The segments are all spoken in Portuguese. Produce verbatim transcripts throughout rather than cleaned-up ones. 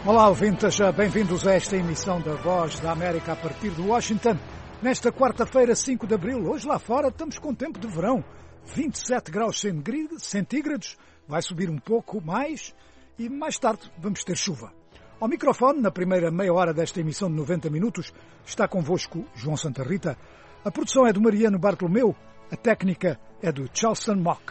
Olá, ouvintes, bem-vindos a esta emissão da Voz da América a partir de Washington. Nesta quarta-feira, cinco de abril, hoje lá fora estamos com tempo de verão, vinte e sete graus centígrados, vai subir um pouco mais e mais tarde vamos ter chuva. Ao microfone, na primeira meia hora desta emissão de noventa minutos, está convosco João Santa Rita. A produção é do Mariano Bartolomeu, a técnica é do Charleston Mock.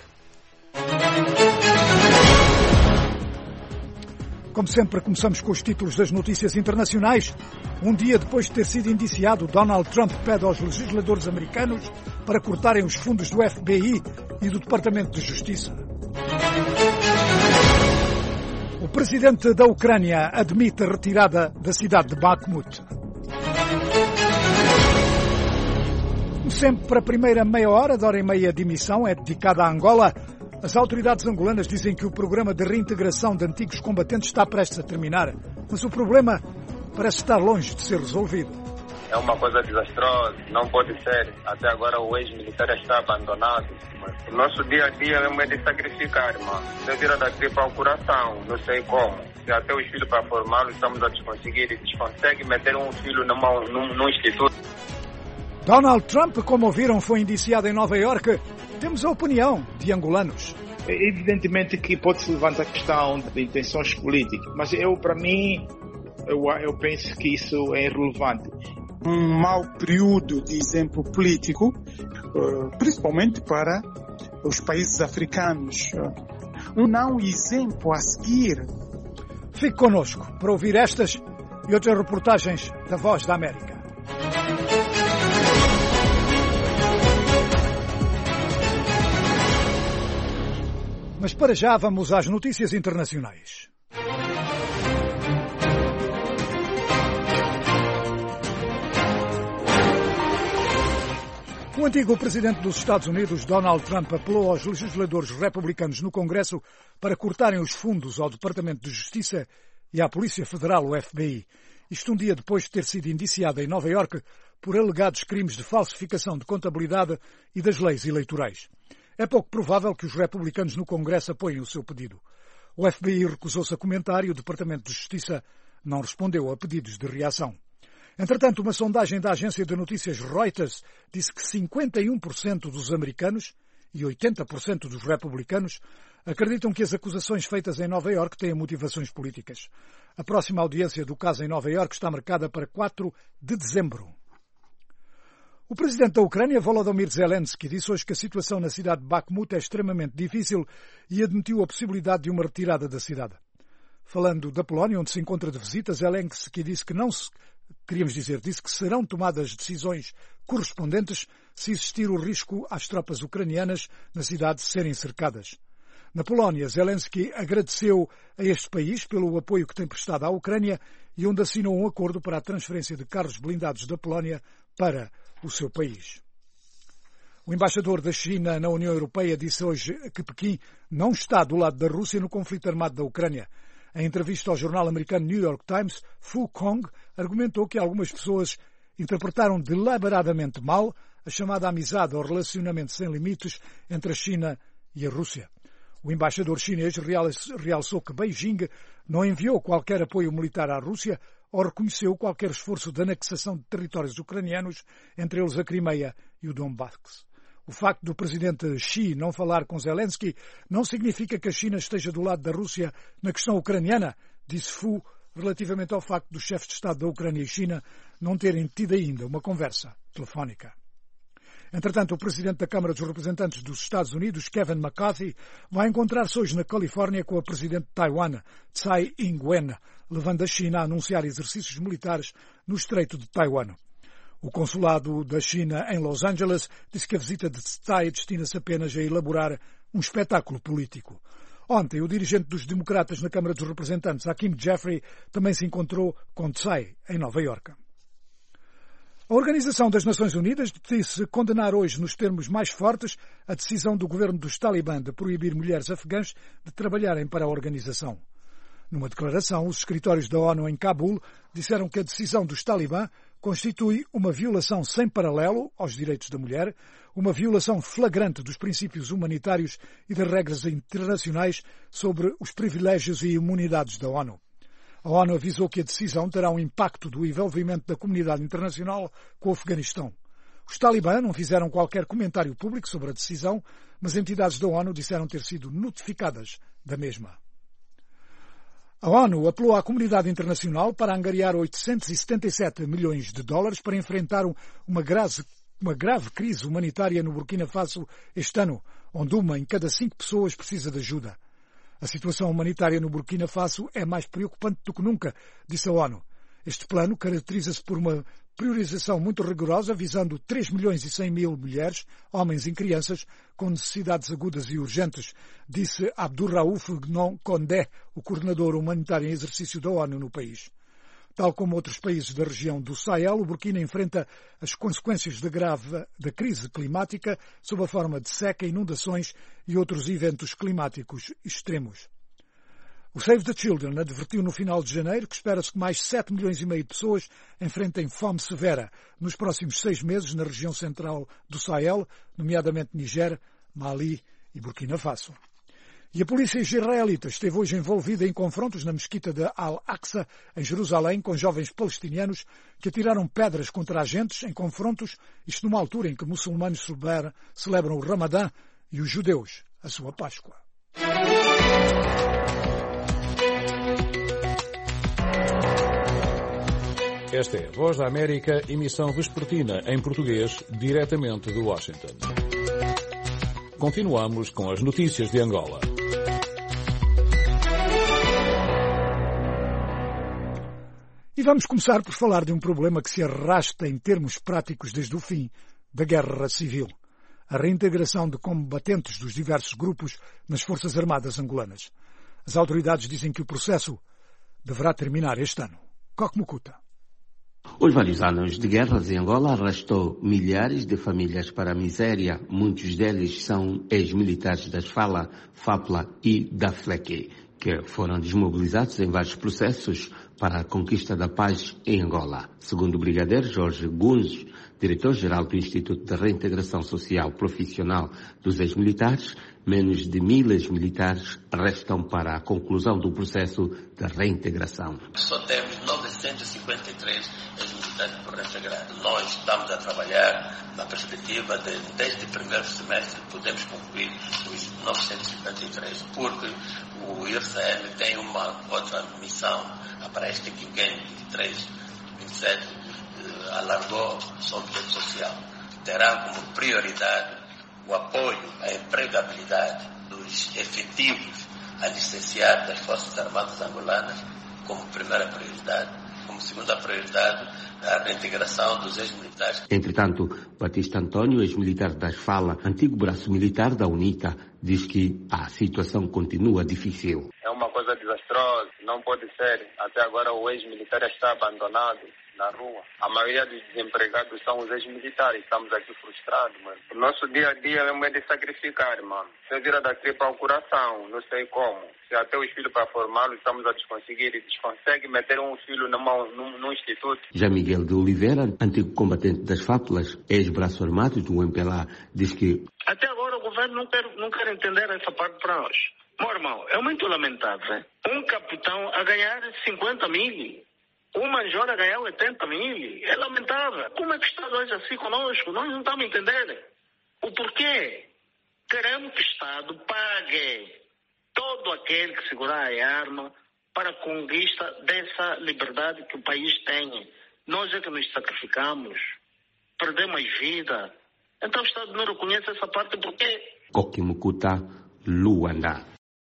Como sempre, começamos com os títulos das notícias internacionais. Um dia depois de ter sido indiciado, Donald Trump pede aos legisladores americanos para cortarem os fundos do F B I e do Departamento de Justiça. O presidente da Ucrânia admite a retirada da cidade de Bakhmut. Como sempre, a primeira meia hora, de hora e meia de emissão, é dedicada à Angola. As autoridades angolanas dizem que o programa de reintegração de antigos combatentes está prestes a terminar, mas o problema parece estar longe de ser resolvido. É uma coisa desastrosa, não pode ser. Até agora o ex-militar está abandonado. O nosso dia a dia é de sacrificar, irmão. Você vira daqui para o coração, não sei como. Se até os filhos para formá-los estamos a desconseguir. Eles conseguem meter um filho numa, num, num instituto. Donald Trump, como ouviram, foi indiciado em Nova Iorque. Temos a opinião de angolanos. Evidentemente que pode-se levantar a questão de intenções políticas, mas eu, para mim, eu, eu penso que isso é irrelevante. Um mau período de exemplo político, principalmente para os países africanos. Um não exemplo a seguir. Fique connosco para ouvir estas e outras reportagens da Voz da América. Mas para já vamos às notícias internacionais. O antigo presidente dos Estados Unidos, Donald Trump, apelou aos legisladores republicanos no Congresso para cortarem os fundos ao Departamento de Justiça e à Polícia Federal, o F B I. Isto um dia depois de ter sido indiciado em Nova Iorque por alegados crimes de falsificação de contabilidade e das leis eleitorais. É pouco provável que os republicanos no Congresso apoiem o seu pedido. O F B I recusou-se a comentar e o Departamento de Justiça não respondeu a pedidos de reação. Entretanto, uma sondagem da agência de notícias Reuters disse que cinquenta e um por cento dos americanos e oitenta por cento dos republicanos acreditam que as acusações feitas em Nova Iorque têm motivações políticas. A próxima audiência do caso em Nova Iorque está marcada para quatro de dezembro. O presidente da Ucrânia, Volodymyr Zelensky, disse hoje que a situação na cidade de Bakhmut é extremamente difícil e admitiu a possibilidade de uma retirada da cidade. Falando da Polónia, onde se encontra de visita, Zelensky disse que não se, queríamos dizer, disse que serão tomadas decisões correspondentes se existir o risco às tropas ucranianas na cidade serem cercadas. Na Polónia, Zelensky agradeceu a este país pelo apoio que tem prestado à Ucrânia e onde assinou um acordo para a transferência de carros blindados da Polónia para o seu país. O embaixador da China na União Europeia disse hoje que Pequim não está do lado da Rússia no conflito armado da Ucrânia. Em entrevista ao jornal americano New York Times, Fu Kong argumentou que algumas pessoas interpretaram deliberadamente mal a chamada amizade ou relacionamento sem limites entre a China e a Rússia. O embaixador chinês realçou que Beijing não enviou qualquer apoio militar à Rússia ou reconheceu qualquer esforço de anexação de territórios ucranianos, entre eles a Crimeia e o Donbass. O facto do presidente Xi não falar com Zelensky não significa que a China esteja do lado da Rússia na questão ucraniana, disse Fu, relativamente ao facto dos chefes de Estado da Ucrânia e China não terem tido ainda uma conversa telefónica. Entretanto, o presidente da Câmara dos Representantes dos Estados Unidos, Kevin McCarthy, vai encontrar-se hoje na Califórnia com a presidente de Taiwan, Tsai Ing-wen, levando a China a anunciar exercícios militares no Estreito de Taiwan. O consulado da China em Los Angeles disse que a visita de Tsai destina-se apenas a elaborar um espetáculo político. Ontem, o dirigente dos democratas na Câmara dos Representantes, Hakeem Jeffrey, também se encontrou com Tsai em Nova Iorque. A Organização das Nações Unidas disse condenar hoje, nos termos mais fortes, a decisão do governo dos Talibã de proibir mulheres afegãs de trabalharem para a organização. Numa declaração, os escritórios da ONU em Cabul disseram que a decisão dos Talibã constitui uma violação sem paralelo aos direitos da mulher, uma violação flagrante dos princípios humanitários e das regras internacionais sobre os privilégios e imunidades da ONU. A ONU avisou que a decisão terá um impacto do envolvimento da comunidade internacional com o Afeganistão. Os talibã não fizeram qualquer comentário público sobre a decisão, mas entidades da ONU disseram ter sido notificadas da mesma. A ONU apelou à comunidade internacional para angariar oitocentos e setenta e sete milhões de dólares para enfrentar uma grave, uma grave crise humanitária no Burkina Faso este ano, onde uma em cada cinco pessoas precisa de ajuda. A situação humanitária no Burkina Faso é mais preocupante do que nunca, disse a ONU. Este plano caracteriza-se por uma priorização muito rigorosa, visando três milhões e cem mil mulheres, homens e crianças com necessidades agudas e urgentes, disse Abdurraouf Gnon Condé, o coordenador humanitário em exercício da ONU no país. Tal como outros países da região do Sahel, o Burkina enfrenta as consequências da grave da crise climática sob a forma de seca, inundações e outros eventos climáticos extremos. O Save the Children advertiu no final de janeiro que espera-se que mais sete milhões e meio de pessoas enfrentem fome severa nos próximos seis meses na região central do Sahel, nomeadamente Níger, Mali e Burkina Faso. E a polícia israelita esteve hoje envolvida em confrontos na mesquita de Al-Aqsa, em Jerusalém, com jovens palestinianos que atiraram pedras contra agentes em confrontos, isto numa altura em que muçulmanos celebram o Ramadã e os judeus a sua Páscoa. Esta é a Voz da América, emissão vespertina em português, diretamente de Washington. Continuamos com as notícias de Angola. E vamos começar por falar de um problema que se arrasta em termos práticos desde o fim da Guerra Civil. A reintegração de combatentes dos diversos grupos nas Forças Armadas angolanas. As autoridades dizem que o processo deverá terminar este ano. Coque Mucuta. Os vários anos de guerras em Angola arrastou milhares de famílias para a miséria. Muitos deles são ex-militares das FALA, FAPLA e da FLEC, que foram desmobilizados em vários processos para a conquista da paz em Angola. Segundo o brigadeiro Jorge Gunz, diretor-geral do Instituto de Reintegração Social Profissional dos Ex-Militares, menos de mil ex-militares restam para a conclusão do processo de reintegração. Só temos novecentos e cinquenta e três ex-militares por reintegrar. Nós estamos a trabalhar na perspectiva de, desde o primeiro semestre, podemos concluir os novecentos e cinquenta e três, porque o I R C M tem uma outra missão para este quinquênio vinte e três, vinte e sete, alargou seu objeto social. Terá como prioridade o apoio à empregabilidade dos efetivos alicenciados das Forças Armadas angolanas como primeira prioridade. Como segunda prioridade, a reintegração dos ex-militares. Entretanto, Batista Antônio, ex-militar das FALA, antigo braço militar da UNITA, diz que a situação continua difícil. É uma coisa desastrosa, não pode ser. Até agora o ex-militar está abandonado na rua. A maioria dos desempregados são os ex-militares. Estamos aqui frustrados, mano. O nosso dia a dia é de sacrificar, mano. Você vira daqui para o coração, não sei como. Se até os filhos para formá-los estamos a desconseguir e desconsegue meter um filho numa, num, num instituto. Já Miguel de Oliveira, antigo combatente das FAPLAs, ex-braço armado do M P L A, diz que até agora o governo não quer, não quer entender essa parte para nós. Meu irmão, é muito lamentável. Um capitão a ganhar cinquenta mil. Um major a ganhar oitenta mil. É lamentável. Como é que está hoje assim conosco? Nós não estamos a entender o porquê. Queremos que o Estado pague todo aquele que segurar a arma para a conquista dessa liberdade que o país tem. Nós é que nos sacrificamos, perdemos vida. Então o Estado não reconhece essa parte porquê? Coque Mucuta, Luanda.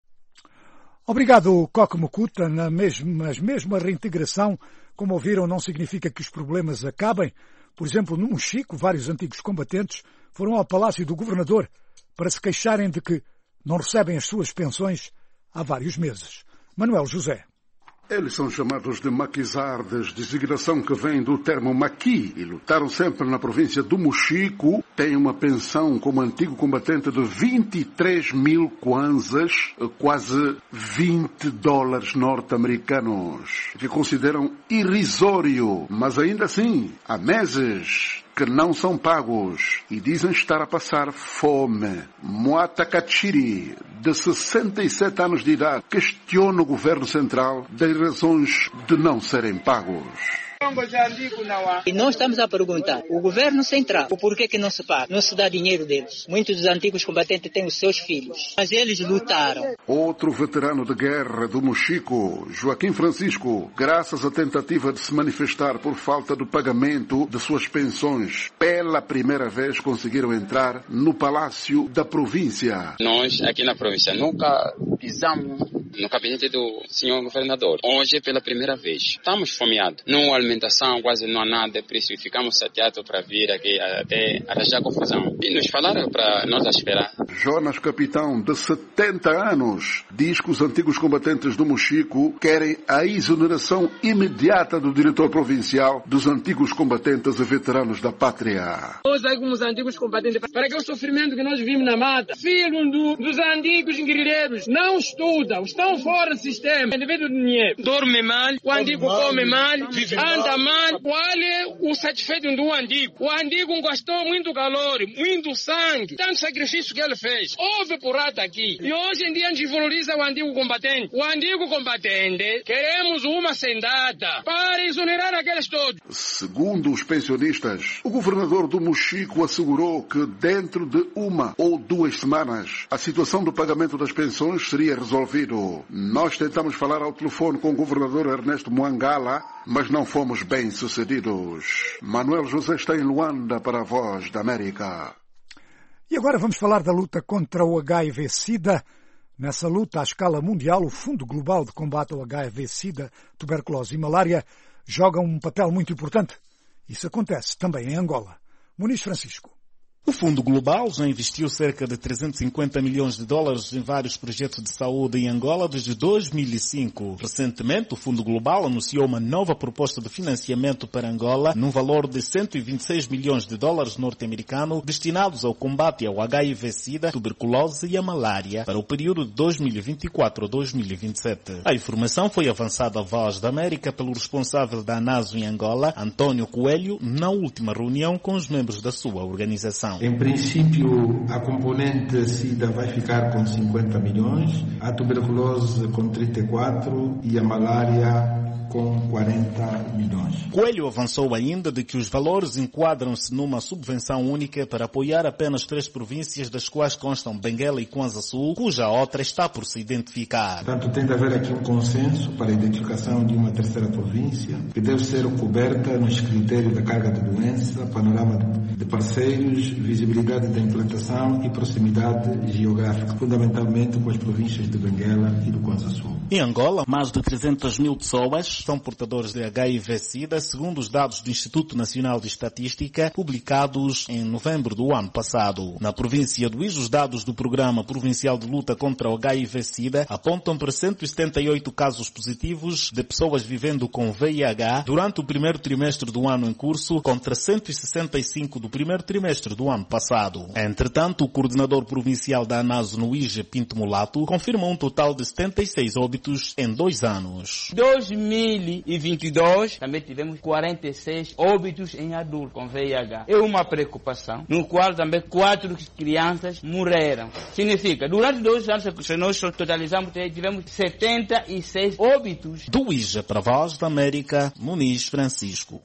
Obrigado, Coque Mucuta. Na mesma, mas mesmo a reintegração, como ouviram, não significa que os problemas acabem. Por exemplo, no Mochico, vários antigos combatentes foram ao Palácio do Governador para se queixarem de que não recebem as suas pensões há vários meses. Manuel José. Eles são chamados de maquisardes, designação que vem do termo maqui, e lutaram sempre na província do Mochico. Têm uma pensão como antigo combatente de vinte e três mil kwanzas, quase vinte dólares norte-americanos, que consideram irrisório, mas ainda assim, há meses que não são pagos e dizem estar a passar fome. Moata Kachiri, de sessenta e sete anos de idade, questiona o governo central das razões de não serem pagos. E nós estamos a perguntar, o governo central, o porquê que não se paga? Não se dá dinheiro deles. Muitos dos antigos combatentes têm os seus filhos, mas eles lutaram. Outro veterano de guerra do Mochico, Joaquim Francisco, graças à tentativa de se manifestar por falta do pagamento de suas pensões, pela primeira vez conseguiram entrar no Palácio da Província. Nós, aqui na província, nunca pisamos no gabinete do senhor governador. Hoje, pela primeira vez, estamos fomeados. Não há alimentação, quase não há nada, por isso ficamos chateados para vir aqui até arranjar confusão. E nos falaram para nós esperar. Jonas Capitão, de setenta anos, diz que os antigos combatentes do Mochico querem a exoneração imediata do diretor provincial dos antigos combatentes e veteranos da pátria. Nós, como os antigos combatentes, para que o sofrimento que nós vimos na mata, filhos do, dos antigos guerreiros, não estudam, estão fora do sistema, devido ao dinheiro. Dorme mal, o antigo come mal, anda mal. Qual é o satisfeito do antigo? O antigo gastou muito calor, muito sangue, tanto sacrifício que ele fez. Houve porrada aqui. E hoje em dia a gente valoriza o antigo combatente. O antigo combatente, queremos uma sendada para exonerar aqueles todos. Segundo os pensionistas, o governador do Mochico assegurou que dentro de uma ou duas semanas a situação do pagamento das pensões seria resolvido. Nós tentamos falar ao telefone com o governador Ernesto Mwangala, mas não fomos bem sucedidos. Manuel José está em Luanda para a Voz da América. E agora vamos falar da luta contra o H I V-Sida. Nessa luta, à escala mundial, o Fundo Global de Combate ao H I V-Sida, Tuberculose e Malária joga um papel muito importante. Isso acontece também em Angola. Muniz Francisco. O Fundo Global já investiu cerca de trezentos e cinquenta milhões de dólares em vários projetos de saúde em Angola desde dois mil e cinco. Recentemente, o Fundo Global anunciou uma nova proposta de financiamento para Angola num valor de cento e vinte e seis milhões de dólares norte-americanos destinados ao combate ao H I V-Sida, tuberculose e a malária para o período de dois mil e vinte e quatro a dois mil e vinte e sete. A informação foi avançada à Voz da América pelo responsável da ANASO em Angola, Antônio Coelho, na última reunião com os membros da sua organização. Em princípio, a componente SIDA vai ficar com cinquenta milhões, a tuberculose com trinta e quatro e a malária com quarenta milhões. Coelho avançou ainda de que os valores enquadram-se numa subvenção única para apoiar apenas três províncias, das quais constam Benguela e Kwanza Sul, cuja outra está por se identificar. Portanto, tem de haver aqui um consenso para a identificação de uma terceira província, que deve ser coberta nos critérios da carga de doença, panorama de parceiros, visibilidade da implantação e proximidade geográfica, fundamentalmente com as províncias de Benguela e do Kwanza Sul. Em Angola, mais de trezentas mil pessoas são portadores de H I V-Sida, segundo os dados do Instituto Nacional de Estatística, publicados em novembro do ano passado. Na província do Ís, os dados do Programa Provincial de Luta contra o H I V-Sida apontam para cento e setenta e oito casos positivos de pessoas vivendo com V I H durante o primeiro trimestre do ano em curso, contra cento e sessenta e cinco do primeiro trimestre do ano passado. Entretanto, o coordenador provincial da ANASO no Ís, Pinto Mulato, confirma um total de setenta e seis óbitos em dois anos. dois mil e vinte e dois, também tivemos quarenta e seis óbitos em adultos com V I H. É uma preocupação, no qual também quatro crianças morreram. Significa, durante dois anos, se nós totalizamos, tivemos setenta e seis óbitos. Do Ija para a Voz da América, Muniz Francisco.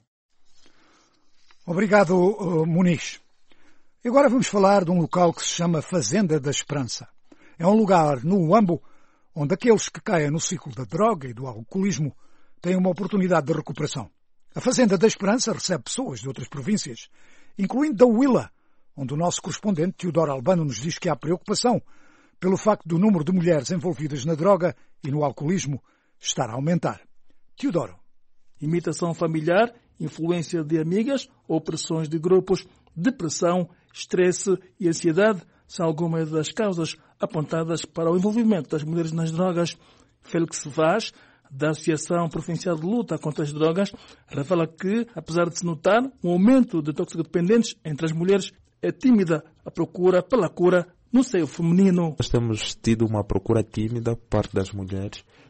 Obrigado, uh, Muniz. E agora vamos falar de um local que se chama Fazenda da Esperança. É um lugar no Uambo onde aqueles que caem no ciclo da droga e do alcoolismo têm uma oportunidade de recuperação. A Fazenda da Esperança recebe pessoas de outras províncias, incluindo da Huila, onde o nosso correspondente Teodoro Albano nos diz que há preocupação pelo facto do número de mulheres envolvidas na droga e no alcoolismo estar a aumentar. Teodoro. Imitação familiar, influência de amigas, opressões de grupos, depressão, estresse e ansiedade são algumas das causas apontadas para o envolvimento das mulheres nas drogas. Félix Vaz, da Associação Provincial de Luta contra as Drogas, revela que, apesar de se notar um aumento de toxicodependentes entre as mulheres, é tímida a procura pela cura no seio feminino. Nós temos tido uma procura tímida por parte das mulheres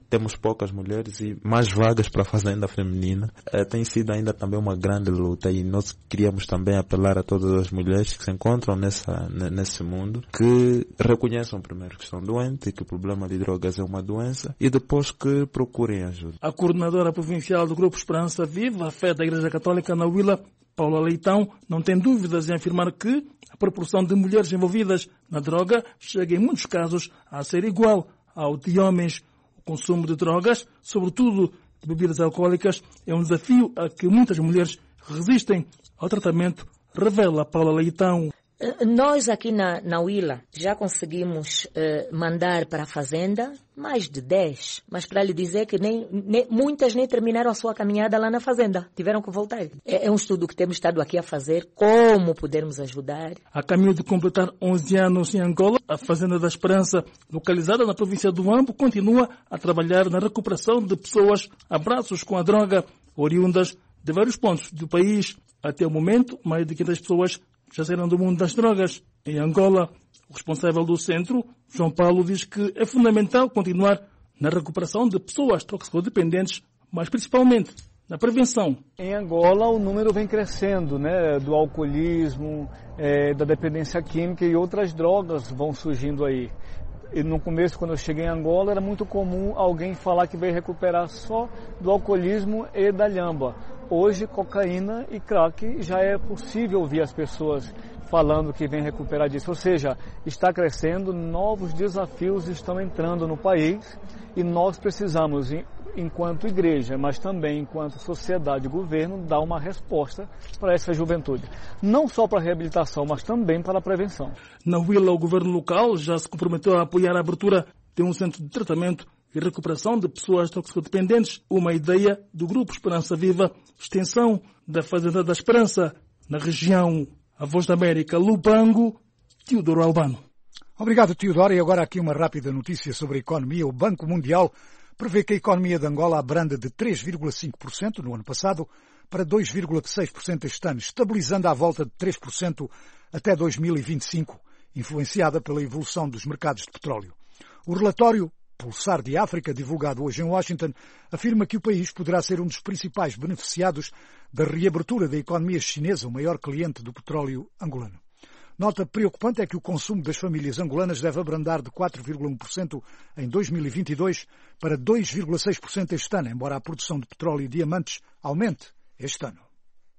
temos poucas mulheres e mais vagas para a fazenda feminina. Uh, tem sido ainda também uma grande luta e nós queríamos também apelar a todas as mulheres que se encontram nessa, nesse mundo, que reconheçam primeiro que estão doentes e que o problema de drogas é uma doença e depois que procurem ajuda. A coordenadora provincial do Grupo Esperança Viva, a fé da Igreja Católica na Huila, Paula Leitão, não tem dúvidas em afirmar que a proporção de mulheres envolvidas na droga chega em muitos casos a ser igual ao de homens. O consumo de drogas, sobretudo de bebidas alcoólicas, é um desafio a que muitas mulheres resistem ao tratamento, revela Paula Leitão. Nós aqui na, na Huila já conseguimos uh, mandar para a fazenda mais de dez, mas para lhe dizer que nem, nem, muitas nem terminaram a sua caminhada lá na fazenda, tiveram que voltar. É, é um estudo que temos estado aqui a fazer, como podermos ajudar. A caminho de completar onze anos em Angola, a Fazenda da Esperança, localizada na província do Ambo, continua a trabalhar na recuperação de pessoas a braços com a droga, oriundas de vários pontos do país. Até o momento, mais de quinhentas pessoas já saíram do mundo das drogas. Em Angola, o responsável do centro, João Paulo, diz que é fundamental continuar na recuperação de pessoas toxicodependentes, mas principalmente na prevenção. Em Angola, o número vem crescendo, né, do alcoolismo, é, da dependência química e outras drogas vão surgindo aí. E no começo, quando eu cheguei em Angola, era muito comum alguém falar que veio recuperar só do alcoolismo e da lhamba. Hoje, cocaína e crack, já é possível ouvir as pessoas falando que vem recuperar disso. Ou seja, está crescendo, novos desafios estão entrando no país e nós precisamos, enquanto igreja, mas também enquanto sociedade e governo, dar uma resposta para essa juventude. Não só para a reabilitação, mas também para a prevenção. Na Huila, o governo local já se comprometeu a apoiar a abertura de um centro de tratamento e recuperação de pessoas toxicodependentes, uma ideia do Grupo Esperança Viva, extensão da Fazenda da Esperança, na região. A Voz da América, Lubango, Teodoro Albano. Obrigado, Teodoro. E agora aqui uma rápida notícia sobre a economia. O Banco Mundial prevê que a economia de Angola abranda de três vírgula cinco por cento no ano passado para dois vírgula seis por cento este ano, estabilizando à volta de três por cento até dois mil e vinte e cinco, influenciada pela evolução dos mercados de petróleo. O relatório Pulsar de África, divulgado hoje em Washington, afirma que o país poderá ser um dos principais beneficiados da reabertura da economia chinesa, o maior cliente do petróleo angolano. Nota preocupante é que o consumo das famílias angolanas deve abrandar de quatro vírgula um por cento em dois mil e vinte e dois para dois vírgula seis por cento este ano, embora a produção de petróleo e diamantes aumente este ano.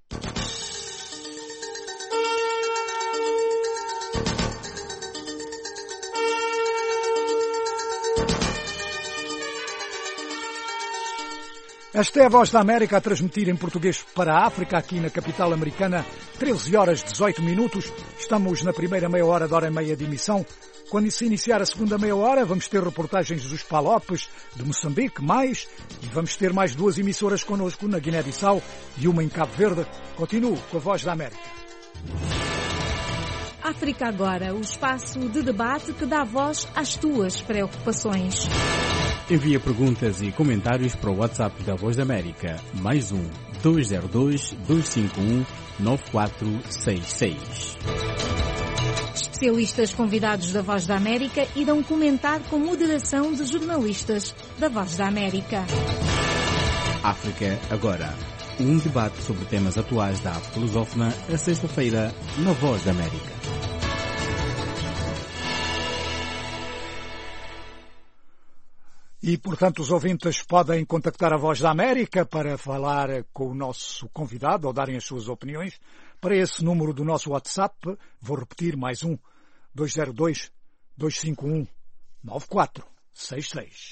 Esta é a Voz da América a transmitir em português para a África, aqui na capital americana, treze horas e dezoito minutos. Estamos na primeira meia hora da hora e meia de emissão. Quando se iniciar a segunda meia hora, vamos ter reportagens dos Palopes, de Moçambique, mais, e vamos ter mais duas emissoras connosco na Guiné-Bissau e uma em Cabo Verde. Continuo com a Voz da América. África Agora, o espaço de debate que dá voz às tuas preocupações. Envia perguntas e comentários para o WhatsApp da Voz da América, mais um, dois zero dois, dois cinco um, nove quatro seis seis. Especialistas convidados da Voz da América irão comentar com moderação de jornalistas da Voz da América. África Agora, um debate sobre temas atuais da África lusófona, a sexta-feira, na Voz da América. E, portanto, os ouvintes podem contactar a Voz da América para falar com o nosso convidado ou darem as suas opiniões para esse número do nosso WhatsApp. Vou repetir mais um, dois zero dois, dois cinco um, nove quatro seis seis.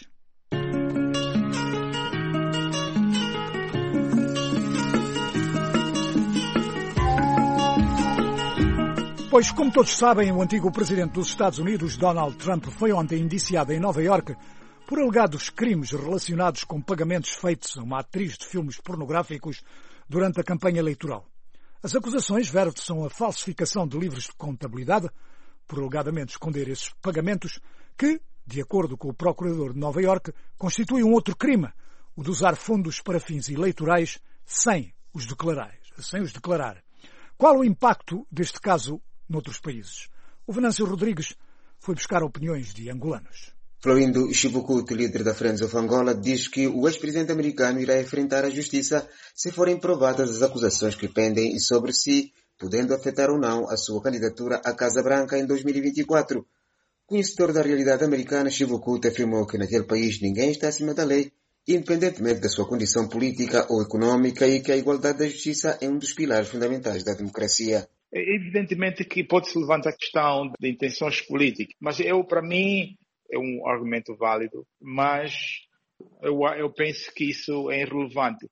Pois, como todos sabem, o antigo presidente dos Estados Unidos, Donald Trump, foi ontem indiciado em Nova Iorque por alegados crimes relacionados com pagamentos feitos a uma atriz de filmes pornográficos durante a campanha eleitoral. As acusações versam a falsificação de livros de contabilidade, por alegadamente esconder esses pagamentos, que, de acordo com o procurador de Nova Iorque, constitui um outro crime, o de usar fundos para fins eleitorais sem os declarar. Sem os declarar. Qual o impacto deste caso noutros países? O Venâncio Rodrigues foi buscar opiniões de angolanos. Florindo Chibukut, líder da Friends of Angola, diz que o ex-presidente americano irá enfrentar a justiça se forem provadas as acusações que pendem sobre si, podendo afetar ou não a sua candidatura à Casa Branca em dois mil e vinte e quatro. Conhecedor da realidade americana, Chibukut afirmou que naquele país ninguém está acima da lei, independentemente da sua condição política ou econômica, e que a igualdade da justiça é um dos pilares fundamentais da democracia. Evidentemente que pode-se levantar a questão de intenções políticas, mas eu, para mim, é um argumento válido, mas eu, eu penso que isso é irrelevante.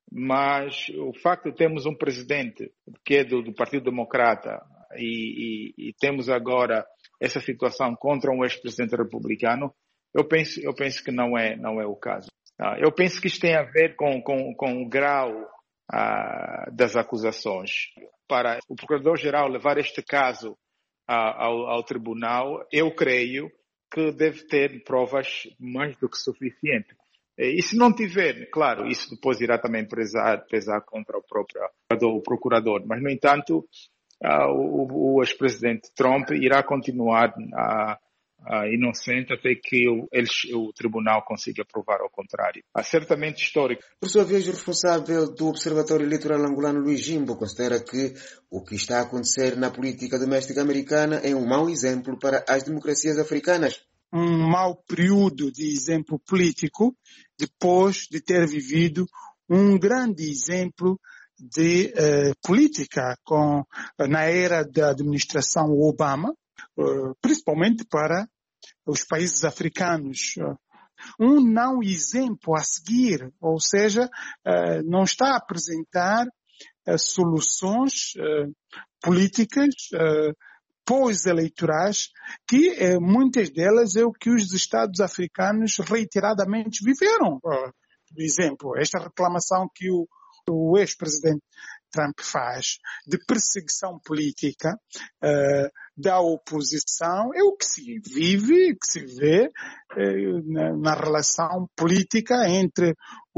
Mas o facto de termos um presidente que é do, do Partido Democrata e, e, e temos agora essa situação contra um ex-presidente republicano, eu penso, eu penso que não é, não é o caso. Eu penso que isto tem a ver com, com, com o grau uh, das acusações. Para o Procurador-Geral levar este caso uh, ao, ao tribunal, eu creio que deve ter provas mais do que suficientes. E se não tiver, claro, isso depois irá também pesar, pesar contra o próprio o procurador. Mas, no entanto, uh, o, o ex-presidente Trump irá continuar a, a inocente até que o, eles, o tribunal consiga provar ao contrário. É certamente histórico. Por sua vez, o responsável do Observatório Eleitoral Angolano, Luís Jimbo, considera que o que está a acontecer na política doméstica americana é um mau exemplo para as democracias africanas. Um mau período de exemplo político depois de ter vivido um grande exemplo de uh, política com, na era da administração Obama, uh, principalmente para os países africanos. Um não exemplo a seguir, ou seja, uh, não está a apresentar uh, soluções uh, políticas uh, pós-eleitorais, que eh, muitas delas é o que os Estados africanos reiteradamente viveram. Por exemplo, esta reclamação que o, o ex-presidente Trump faz de perseguição política uh, da oposição é o que se vive, que se vê uh, na, na relação política entre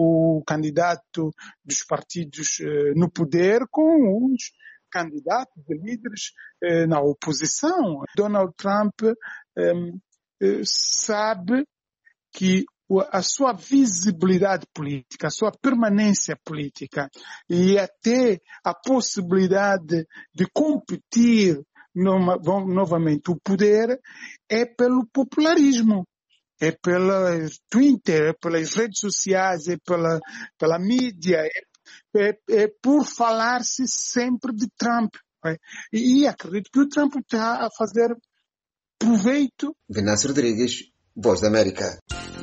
o candidato dos partidos uh, no poder com os candidatos e líderes eh, na oposição. Donald Trump eh, eh, sabe que a sua visibilidade política, a sua permanência política e até a possibilidade de competir numa, novamente o poder é pelo popularismo. É pela Twitter, é pelas redes sociais, é pela, pela mídia, é É, é por falar-se sempre de Trump. É? E, e acredito que o Trump está a fazer proveito. Venâncio Rodrigues, Voz da América.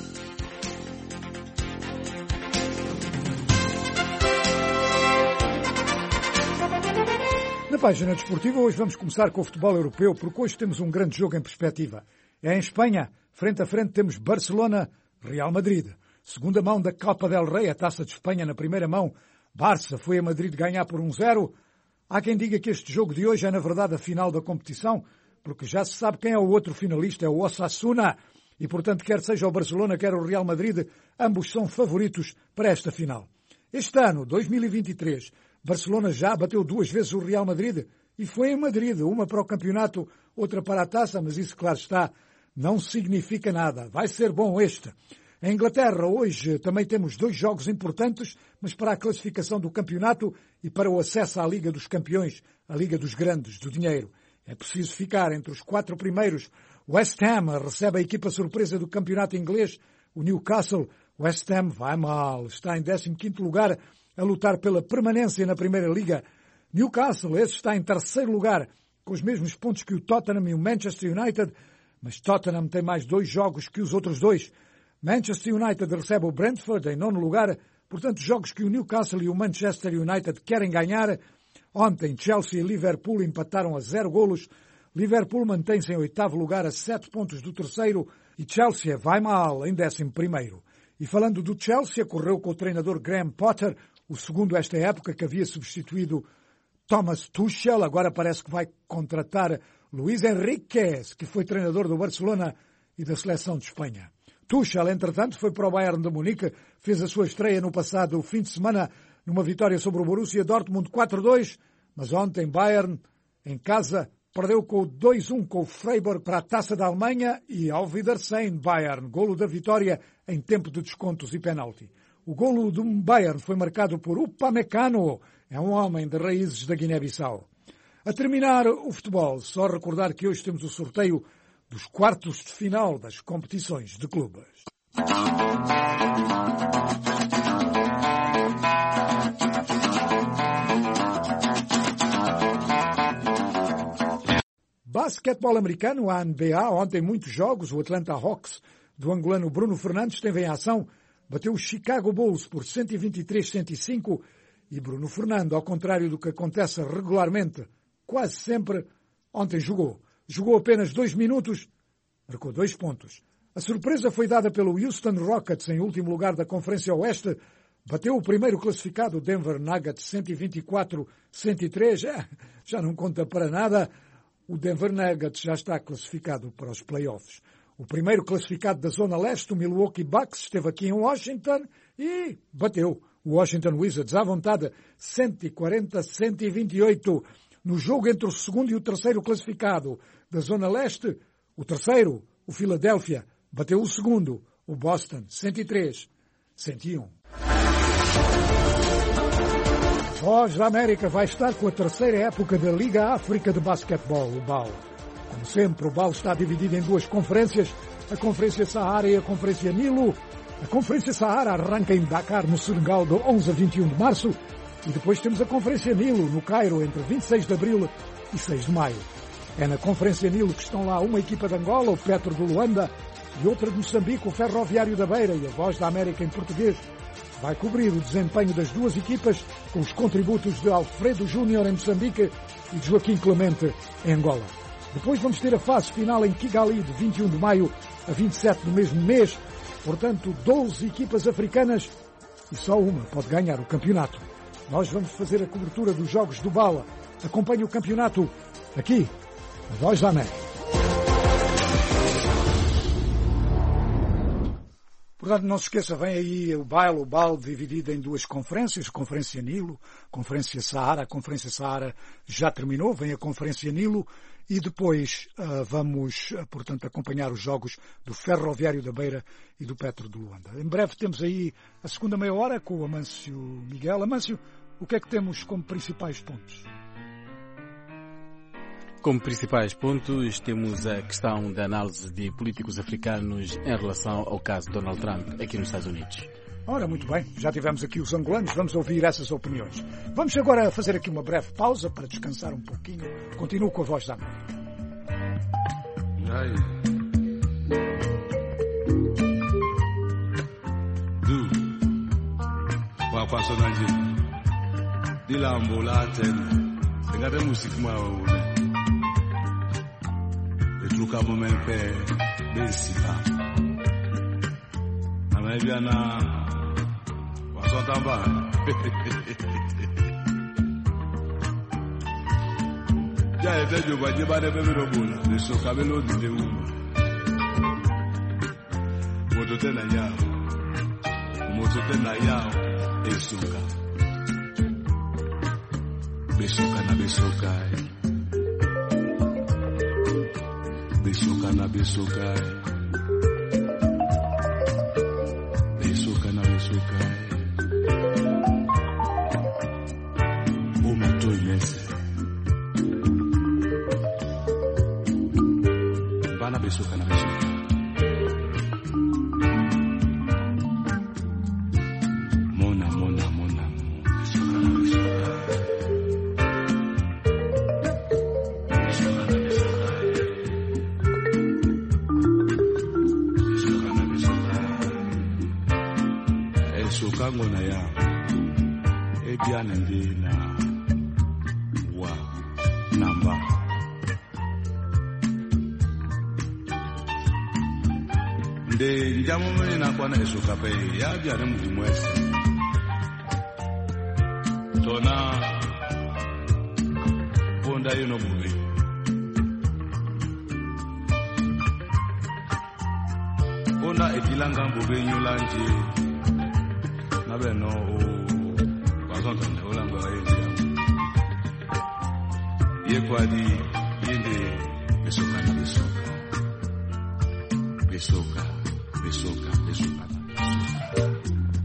Na página desportiva, hoje vamos começar com o futebol europeu, porque hoje temos um grande jogo em perspectiva. É em Espanha, frente a frente temos Barcelona-Real Madrid. Segunda mão da Copa del Rey, a Taça de Espanha na primeira mão. Barça foi a Madrid ganhar por um zero. Há quem diga que este jogo de hoje é, na verdade, a final da competição, porque já se sabe quem é o outro finalista, é o Osasuna, e, portanto, quer seja o Barcelona, quer o Real Madrid, ambos são favoritos para esta final. Este ano, dois mil e vinte e três, Barcelona já bateu duas vezes o Real Madrid, e foi em Madrid, uma para o campeonato, outra para a taça, mas isso, claro está, não significa nada. Vai ser bom este. Em Inglaterra, hoje, também temos dois jogos importantes, mas para a classificação do campeonato e para o acesso à Liga dos Campeões, a Liga dos Grandes, do dinheiro. É preciso ficar entre os quatro primeiros. West Ham recebe a equipa surpresa do campeonato inglês, o Newcastle. West Ham vai mal, está em décimo quinto lugar a lutar pela permanência na Primeira Liga. Newcastle, esse está em terceiro lugar, com os mesmos pontos que o Tottenham e o Manchester United, mas Tottenham tem mais dois jogos que os outros dois. Manchester United recebe o Brentford em nono lugar, portanto jogos que o Newcastle e o Manchester United querem ganhar. Ontem Chelsea e Liverpool empataram a zero golos. Liverpool mantém-se em oitavo lugar a sete pontos do terceiro e Chelsea vai mal em décimo primeiro. E falando do Chelsea, correu com o treinador Graham Potter, o segundo esta época que havia substituído Thomas Tuchel, agora parece que vai contratar Luís Enrique, que foi treinador do Barcelona e da seleção de Espanha. Tuchel, entretanto, foi para o Bayern de Munique, fez a sua estreia no passado fim de semana numa vitória sobre o Borussia Dortmund quatro a dois, mas ontem Bayern, em casa, perdeu com o dois a um com o Freiburg para a Taça da Alemanha e ao Wiedersehen Bayern, golo da vitória em tempo de descontos e penalti. O golo do Bayern foi marcado por Upamecano, é um homem de raízes da Guiné-Bissau. A terminar o futebol, só recordar que hoje temos o sorteio dos quartos de final das competições de clubes. Basquetebol americano, a N B A, ontem muitos jogos, o Atlanta Hawks do angolano Bruno Fernandes esteve em ação, bateu o Chicago Bulls por cento e vinte e três a cento e cinco e Bruno Fernando, ao contrário do que acontece regularmente, quase sempre, ontem jogou. Jogou apenas dois minutos, marcou dois pontos. A surpresa foi dada pelo Houston Rockets, em último lugar da Conferência Oeste, bateu o primeiro classificado, Denver Nuggets, cento e vinte e quatro a cento e três, é, já não conta para nada. O Denver Nuggets já está classificado para os playoffs. O primeiro classificado da Zona Leste, o Milwaukee Bucks, esteve aqui em Washington e bateu o Washington Wizards à vontade, cento e quarenta a cento e vinte e oito. No jogo entre o segundo e o terceiro classificado da Zona Leste, o terceiro, o Philadelphia, bateu o segundo, o Boston, cento e três a cento e um. Voz da América vai estar com a terceira época da Liga África de Basquetebol, o B A L. Como sempre, o B A L está dividido em duas conferências, a Conferência Sahara e a Conferência Nilo. A Conferência Sahara arranca em Dakar, no Senegal, de onze a vinte e um de março, e depois temos a Conferência Nilo, no Cairo, entre vinte e seis de abril e seis de maio. É na Conferência Nilo que estão lá uma equipa de Angola, o Petro de Luanda, e outra de Moçambique, o Ferroviário da Beira, e a Voz da América em português vai cobrir o desempenho das duas equipas com os contributos de Alfredo Júnior em Moçambique e de Joaquim Clemente em Angola. Depois vamos ter a fase final em Kigali, de vinte e um de maio a vinte e sete do mesmo mês. Portanto, doze equipas africanas e só uma pode ganhar o campeonato. Nós vamos fazer a cobertura dos jogos do B A L. Acompanhe o campeonato aqui, na Voz da América. Portanto, não se esqueça, vem aí o B A L, o B A L dividido em duas conferências, a Conferência Nilo, a Conferência Saara. A Conferência Saara já terminou, vem a Conferência Nilo e depois uh, vamos, uh, portanto, acompanhar os jogos do Ferroviário da Beira e do Petro de Luanda. Em breve temos aí a segunda meia hora com o Amâncio Miguel. Amâncio, o que é que temos como principais pontos? Como principais pontos, temos a questão da análise de políticos africanos em relação ao caso Donald Trump aqui nos Estados Unidos. Ora, muito bem, já tivemos aqui os angolanos, vamos ouvir essas opiniões. Vamos agora fazer aqui uma breve pausa para descansar um pouquinho. Continuo com a Voz da América. Luka momempe besipa Amabiana wasotamba Ja ebejo baje bade be mirobula leso kabelo dinde uma Moto tena yao Moto tena yao esuka Besuka na besuka Besoka na besoka Besoka na besoka O mato imese Bana besoka na besoka Mona mona mona Besoka na besoka Ngona ya ebiana ndina wa namba nde njamu mwe na kwana esuka pe ya biana mudimwese tona ponda yuno bubi ponda ekilanga bubi nyulanje Nabe no o wazonta ne olanga elia Ye kwadi Yende besoka na besoka. Besoka, besoka, besoka na besoka.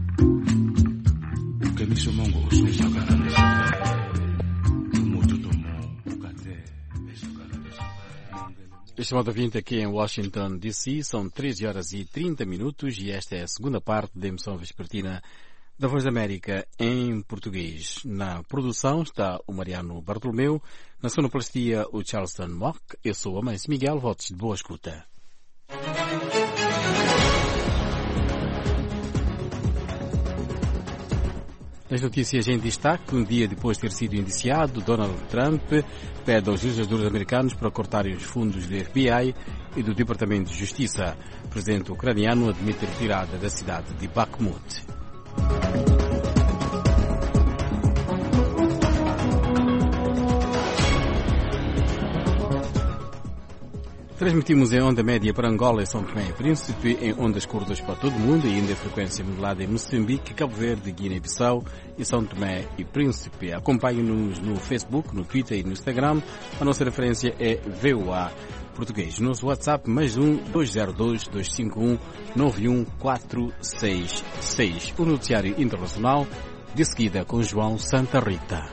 Ukemiso mongo usuka na besoka. Mucho tomo ukate besoka na besoka. Estimado ouvinte, aqui em Washington, D C, são treze horas e trinta minutos e esta é a segunda parte da emissão vespertina da Voz da América em português. Na produção está o Mariano Bartolomeu, na sonoplastia o Charleston Mock. Eu sou a Mãe Miguel, votos de boa escuta. Nas notícias em destaque, um dia depois de ter sido indiciado, Donald Trump pede aos legisladores americanos para cortarem os fundos do F B I e do Departamento de Justiça. O presidente ucraniano admite a retirada da cidade de Bakhmut. Transmitimos em onda média para Angola e São Tomé e Príncipe, em ondas curtas para todo o mundo e ainda em frequência modulada em Moçambique, Cabo Verde, Guiné-Bissau e São Tomé e Príncipe. Acompanhe-nos no Facebook, no Twitter e no Instagram. A nossa referência é V O A Português. Nosso WhatsApp mais um dois zero dois, dois cinco um, nove um quatro seis seis. O noticiário internacional, de seguida com João Santa Rita.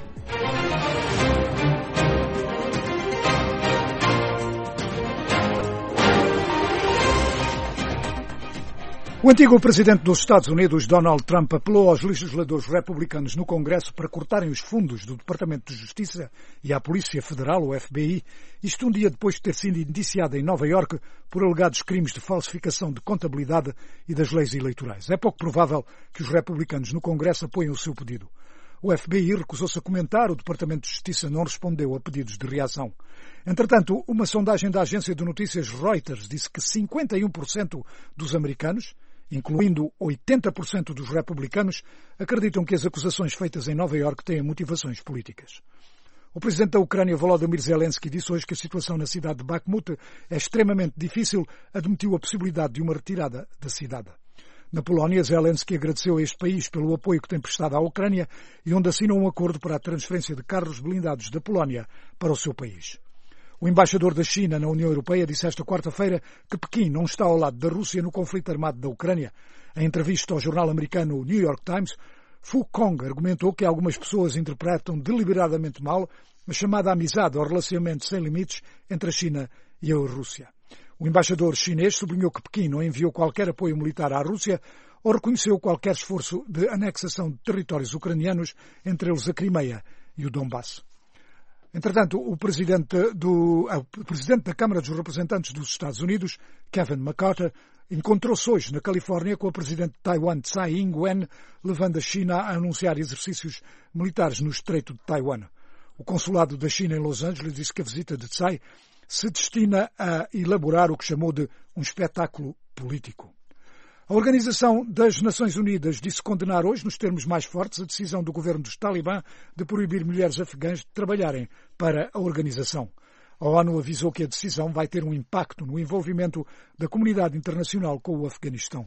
O antigo presidente dos Estados Unidos, Donald Trump, apelou aos legisladores republicanos no Congresso para cortarem os fundos do Departamento de Justiça e à Polícia Federal, o F B I, isto um dia depois de ter sido indiciado em Nova Iorque por alegados crimes de falsificação de contabilidade e das leis eleitorais. É pouco provável que os republicanos no Congresso apoiem o seu pedido. O F B I recusou-se a comentar, o Departamento de Justiça não respondeu a pedidos de reação. Entretanto, uma sondagem da agência de notícias Reuters disse que cinquenta e um por cento dos americanos, incluindo oitenta por cento dos republicanos, acreditam que as acusações feitas em Nova Iorque têm motivações políticas. O presidente da Ucrânia, Volodymyr Zelensky, disse hoje que a situação na cidade de Bakhmut é extremamente difícil, admitiu a possibilidade de uma retirada da cidade. Na Polónia, Zelensky agradeceu a este país pelo apoio que tem prestado à Ucrânia e onde assinou um acordo para a transferência de carros blindados da Polónia para o seu país. O embaixador da China na União Europeia disse esta quarta-feira que Pequim não está ao lado da Rússia no conflito armado da Ucrânia. Em entrevista ao jornal americano New York Times, Fu Kong argumentou que algumas pessoas interpretam deliberadamente mal a chamada amizade ou relacionamento sem limites entre a China e a Rússia. O embaixador chinês sublinhou que Pequim não enviou qualquer apoio militar à Rússia ou reconheceu qualquer esforço de anexação de territórios ucranianos, entre eles a Crimeia e o Donbass. Entretanto, o presidente, do, o presidente da Câmara dos Representantes dos Estados Unidos, Kevin McCarthy, encontrou-se hoje na Califórnia com a presidente de Taiwan, Tsai Ing-wen, levando a China a anunciar exercícios militares no Estreito de Taiwan. O consulado da China em Los Angeles disse que a visita de Tsai se destina a elaborar o que chamou de um espetáculo político. A Organização das Nações Unidas disse condenar hoje, nos termos mais fortes, a decisão do governo dos Talibã de proibir mulheres afegãs de trabalharem para a organização. A ONU avisou que a decisão vai ter um impacto no envolvimento da comunidade internacional com o Afeganistão.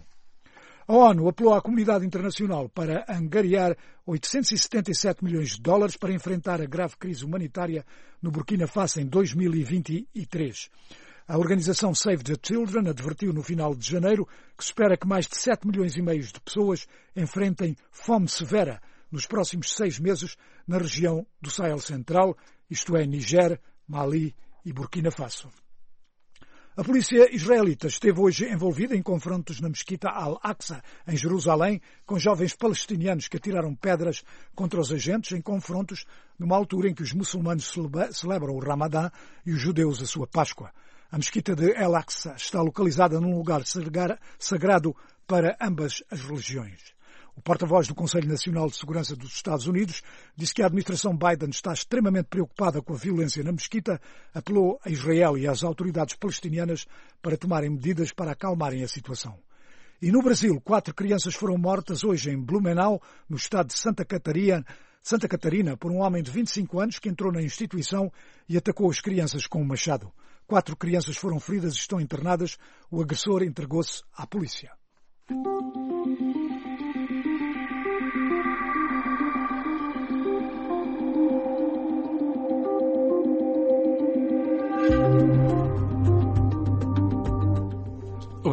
A ONU apelou à comunidade internacional para angariar oitocentos e setenta e sete milhões de dólares para enfrentar a grave crise humanitária no Burkina Faso em dois mil e vinte e três. A organização Save the Children advertiu no final de janeiro que se espera que mais de sete milhões e meio de pessoas enfrentem fome severa nos próximos seis meses na região do Sahel Central, isto é, Niger, Mali e Burkina Faso. A polícia israelita esteve hoje envolvida em confrontos na mesquita Al-Aqsa, em Jerusalém, com jovens palestinianos que atiraram pedras contra os agentes em confrontos numa altura em que os muçulmanos celebram o Ramadã e os judeus a sua Páscoa. A mesquita de Al-Aqsa está localizada num lugar sagrado para ambas as religiões. O porta-voz do Conselho Nacional de Segurança dos Estados Unidos disse que a administração Biden está extremamente preocupada com a violência na mesquita, apelou a Israel e às autoridades palestinianas para tomarem medidas para acalmarem a situação. E no Brasil, quatro crianças foram mortas hoje em Blumenau, no estado de Santa Catarina, Santa Catarina, por um homem de vinte e cinco anos que entrou na instituição e atacou as crianças com um machado. Quatro crianças foram feridas e estão internadas. O agressor entregou-se à polícia.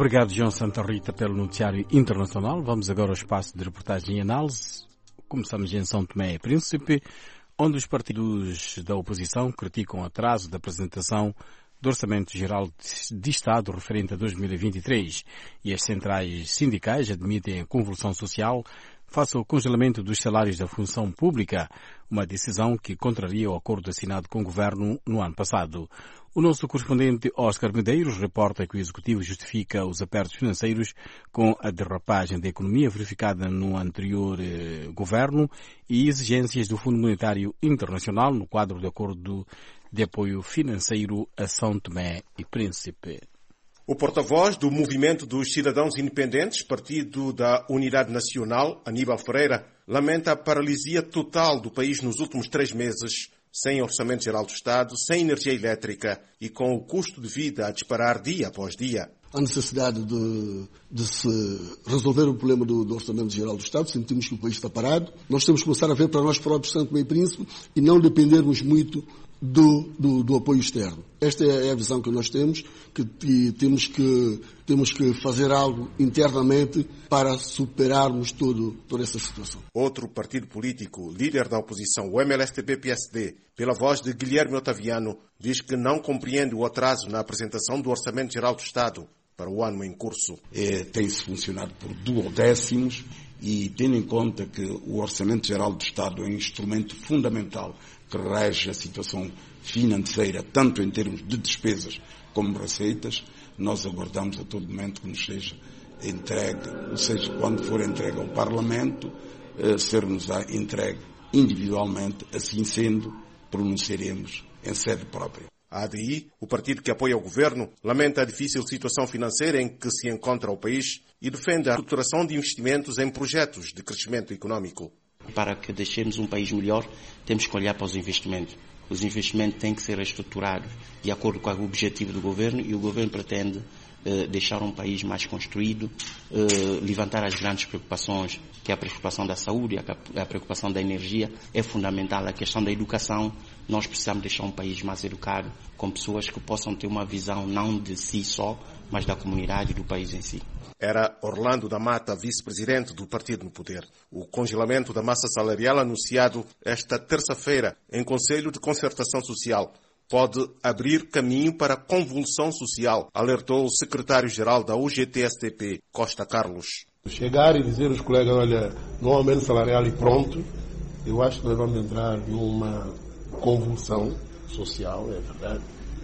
Obrigado, João Santa Rita, pelo noticiário internacional. Vamos agora ao espaço de reportagem e análise. Começamos em São Tomé e Príncipe, onde os partidos da oposição criticam o atraso da apresentação do Orçamento Geral de Estado referente a dois mil e vinte e três e as centrais sindicais admitem a convulsão social face ao congelamento dos salários da função pública, uma decisão que contraria o acordo assinado com o Governo no ano passado. O nosso correspondente Oscar Medeiros reporta que o Executivo justifica os apertos financeiros com a derrapagem da economia verificada no anterior eh, Governo e exigências do Fundo Monetário Internacional no quadro do acordo de apoio financeiro a São Tomé e Príncipe. O porta-voz do Movimento dos Cidadãos Independentes, Partido da Unidade Nacional, Aníbal Ferreira, lamenta a paralisia total do país nos últimos três meses, sem Orçamento Geral do Estado, sem energia elétrica e com o custo de vida a disparar dia após dia. A necessidade de, de se resolver o problema do, do Orçamento Geral do Estado, sentimos que o país está parado. Nós temos que começar a ver para nós próprios, São Tomé e Príncipe, e não dependermos muito Do, do, do apoio externo. Esta é a visão que nós temos, que e temos, que temos que fazer algo internamente para superarmos todo, toda essa situação. Outro partido político, líder da oposição, o M L S T B P S D, pela voz de Guilherme Otaviano, diz que não compreende o atraso na apresentação do Orçamento Geral do Estado para o ano em curso. É, tem-se funcionado por duodécimos e tendo em conta que o Orçamento Geral do Estado é um instrumento fundamental que rege a situação financeira, tanto em termos de despesas como receitas, nós aguardamos a todo momento que nos seja entregue, ou seja, quando for entregue ao Parlamento, eh, ser-nos entregue individualmente, assim sendo, pronunciaremos em sede própria. A A D I, o partido que apoia o governo, lamenta a difícil situação financeira em que se encontra o país e defende a estruturação de investimentos em projetos de crescimento econômico. Para que deixemos um país melhor, temos que olhar para os investimentos. Os investimentos têm que ser estruturados de acordo com o objetivo do governo e o governo pretende eh, deixar um país mais construído, eh, levantar as grandes preocupações, que é a preocupação da saúde, a, a preocupação da energia, é fundamental. A questão da educação, nós precisamos deixar um país mais educado, com pessoas que possam ter uma visão não de si só, mas da comunidade e do país em si. Era Orlando da Mata, vice-presidente do partido no poder. O congelamento da massa salarial anunciado esta terça-feira em Conselho de Concertação Social pode abrir caminho para convulsão social, alertou o secretário-geral da U G T S D P, Costa Carlos. Chegar e dizer aos colegas, olha, não há aumento salarial e pronto, eu acho que nós vamos entrar numa convulsão social, é verdade.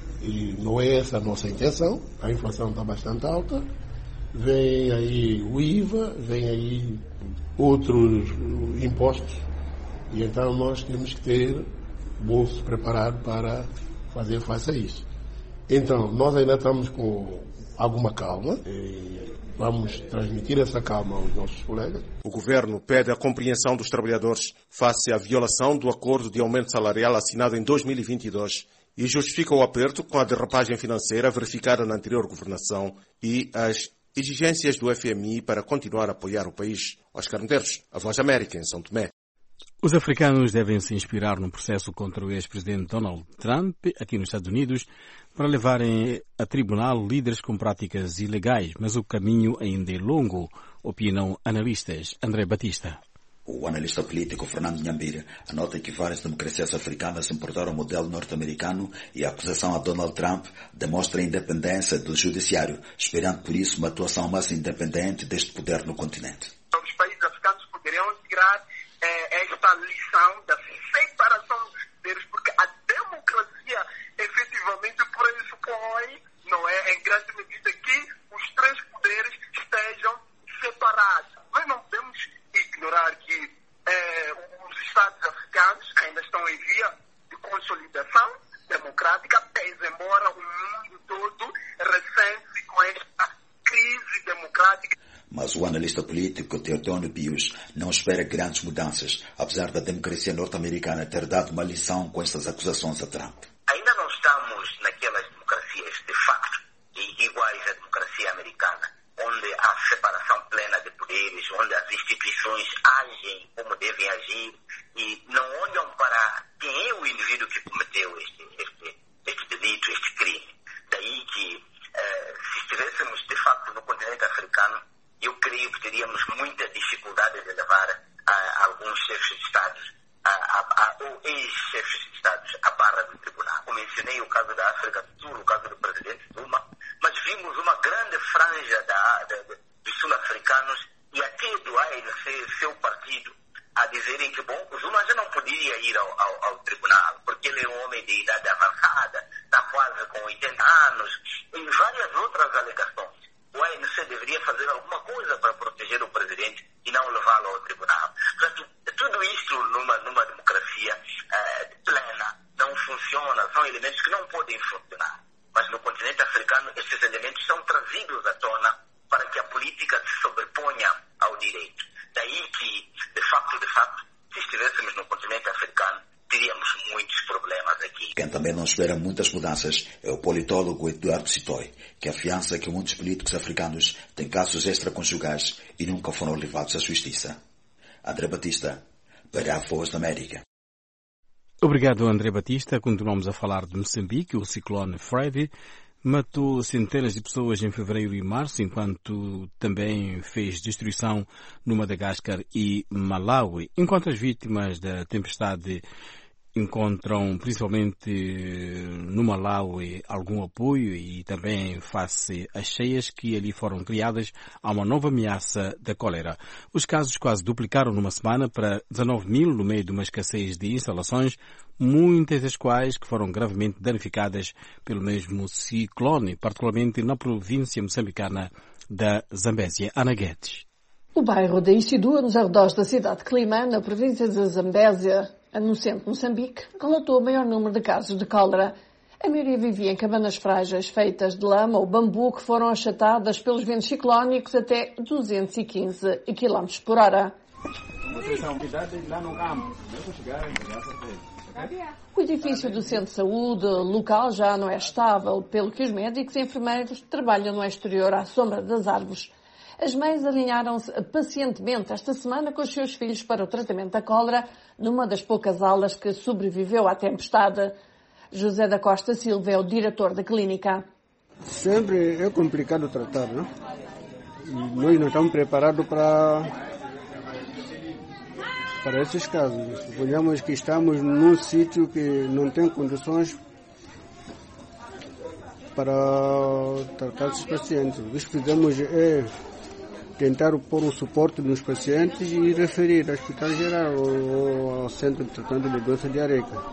E não é essa a nossa intenção, a inflação está bastante alta. Vem aí o I V A, vem aí outros impostos e então nós temos que ter bolso preparado para fazer face a isso. Então, nós ainda estamos com alguma calma e vamos transmitir essa calma aos nossos colegas. O governo pede a compreensão dos trabalhadores face à violação do acordo de aumento salarial assinado em dois mil e vinte e dois e justifica o aperto com a derrapagem financeira verificada na anterior governação e as exigências do F M I para continuar a apoiar o país. Oscar Medeiros, a Voz da América, em São Tomé. Os africanos devem se inspirar no processo contra o ex-presidente Donald Trump, aqui nos Estados Unidos, para levarem a tribunal líderes com práticas ilegais, mas o caminho ainda é longo, opinam analistas. André Batista. O analista político Fernando Nhambira anota que várias democracias africanas importaram o modelo norte-americano e a acusação a Donald Trump demonstra a independência do judiciário, esperando por isso uma atuação mais independente deste poder no continente. Os países africanos poderiam tirar eh, esta lição da separação dos poderes, porque a democracia efetivamente pressupõe, não é, em grande medida, que os três poderes estejam separados. Nós não podemos ignorar que eh, os Estados africanos ainda estão em via de consolidação democrática, pese embora o mundo todo recente com esta crise democrática. Mas o analista político Teodoro Bios não espera grandes mudanças, apesar da democracia norte-americana ter dado uma lição com estas acusações a Trump. Ainda não estamos naquelas democracias de facto, iguais à democracia americana, onde há separação plena de poderes, onde as instituições agem como devem agir e não olham para quem é o indivíduo que cometeu este, este, este delito, este crime. Daí que, eh, se estivéssemos de facto no continente africano, eu creio que teríamos muita dificuldade de levar a, alguns chefes de Estados, a, a, a, ou ex-chefes de Estados, à barra do tribunal. Eu mencionei o caso da África do Sul, o caso do presidente Zuma, mas vimos uma grande franja da, da, dos sul-africanos e até do A N C, seu partido, a dizerem que, bom, o Zuma já não poderia ir ao, ao, ao tribunal, porque ele é um homem de idade avançada, está quase com oitenta anos, e várias outras alegações. O A N C deveria fazer alguma coisa para proteger o presidente e não levá-lo ao tribunal. Portanto, tudo isto numa, numa democracia eh, plena não funciona, são elementos que não podem funcionar. Mas no continente africano, esses elementos são trazidos à tona para que a política se sobreponha ao direito. Daí que, de facto, de facto, se estivéssemos no continente africano, teríamos muitos problemas aqui. Quem também não espera muitas mudanças é o politólogo Eduardo Sitoy, que afiança que muitos políticos africanos têm casos extraconjugais e nunca foram levados à justiça. André Batista, para a Voz da América. Obrigado, André Batista. Continuamos a falar de Moçambique. O ciclone Freddy matou centenas de pessoas em fevereiro e março, enquanto também fez destruição no Madagascar e Malawi. Enquanto as vítimas da tempestade encontram, principalmente no Malawi, algum apoio e também face às cheias que ali foram criadas, há uma nova ameaça da cólera. Os casos quase duplicaram numa semana para dezanove mil no meio de uma escassez de instalações, muitas das quais que foram gravemente danificadas pelo mesmo ciclone, particularmente na província moçambicana da Zambésia. Ana Guedes. O bairro de Isidua, nos arredores da cidade de Climã, na província de Zambésia, no centro de Moçambique, relatou o maior número de casos de cólera. A maioria vivia em cabanas frágeis feitas de lama ou bambu que foram achatadas pelos ventos ciclónicos até duzentos e quinze quilómetros por hora. O edifício do centro de saúde local já não é estável, pelo que os médicos e enfermeiros trabalham no exterior à sombra das árvores. As mães alinharam-se pacientemente esta semana com os seus filhos para o tratamento da cólera numa das poucas alas que sobreviveu à tempestade. José da Costa Silva é o diretor da clínica. Sempre é complicado tratar, não? E nós não estamos preparados para, para esses casos. Suponhamos que estamos num sítio que não tem condições para tratar esses pacientes. O que fizemos é tentar pôr um suporte nos pacientes e referir ao Hospital Geral ou ao Centro de Tratamento de Doenças diarreicas.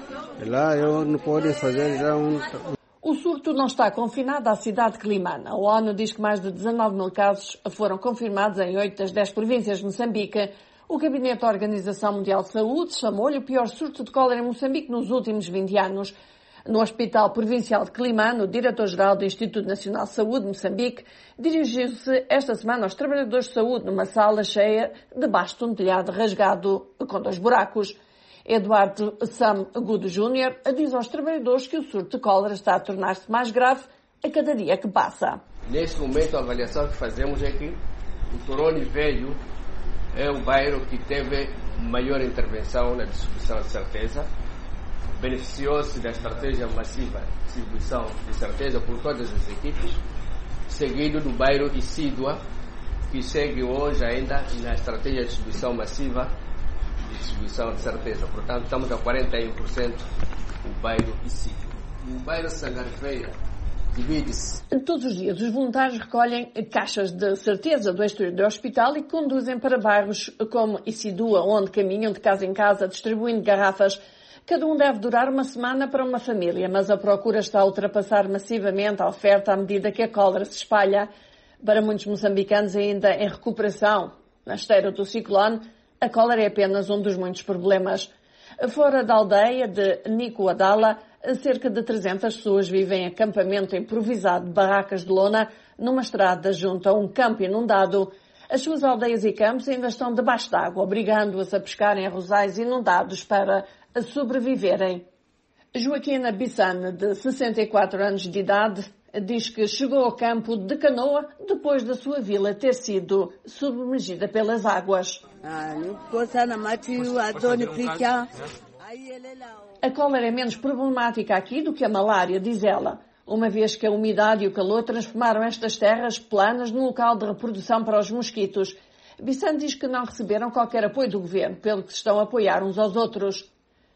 Lá eles não podem fazer já um... O surto não está confinado à cidade de Climana. A ONU diz que mais de dezanove mil casos foram confirmados em oito das dez províncias de Moçambique. O Gabinete da Organização Mundial de Saúde chamou-lhe o pior surto de cólera em Moçambique nos últimos vinte anos. No Hospital Provincial de Climane, o diretor-geral do Instituto Nacional de Saúde de Moçambique dirigiu-se esta semana aos trabalhadores de saúde numa sala cheia debaixo de um telhado rasgado com dois buracos. Eduardo Sam Agudo Júnior diz aos trabalhadores que o surto de cólera está a tornar-se mais grave a cada dia que passa. Neste momento, a avaliação que fazemos é que o Torone Velho é o bairro que teve maior intervenção na distribuição de certeza. Beneficiou-se da estratégia massiva de distribuição de certeza por todas as equipes, seguido do bairro Isidua, que segue hoje ainda na estratégia de distribuição massiva de distribuição de certeza. Portanto, estamos a quarenta e um por cento o bairro Isidua. O bairro Sangarfeira divide-se. Todos os dias os voluntários recolhem caixas de certeza do exterior do hospital e conduzem para bairros como Isidua, onde caminham de casa em casa distribuindo garrafas. Cada um deve durar uma semana para uma família, mas a procura está a ultrapassar massivamente a oferta à medida que a cólera se espalha. Para muitos moçambicanos ainda em recuperação, na esteira do ciclone, a cólera é apenas um dos muitos problemas. Fora da aldeia de Nicoadala, cerca de trezentas pessoas vivem em acampamento improvisado de barracas de lona numa estrada junto a um campo inundado. As suas aldeias e campos ainda estão debaixo d'água, obrigando-as a pescar em arrozais inundados para sobreviverem. Joaquina Bissane, de sessenta e quatro anos de idade, diz que chegou ao campo de canoa depois da sua vila ter sido submergida pelas águas. A cólera é menos problemática aqui do que a malária, diz ela. uma vez que a umidade e o calor transformaram estas terras planas num local de reprodução para os mosquitos. Bissane diz que não receberam qualquer apoio do governo, pelo que se estão a apoiar uns aos outros.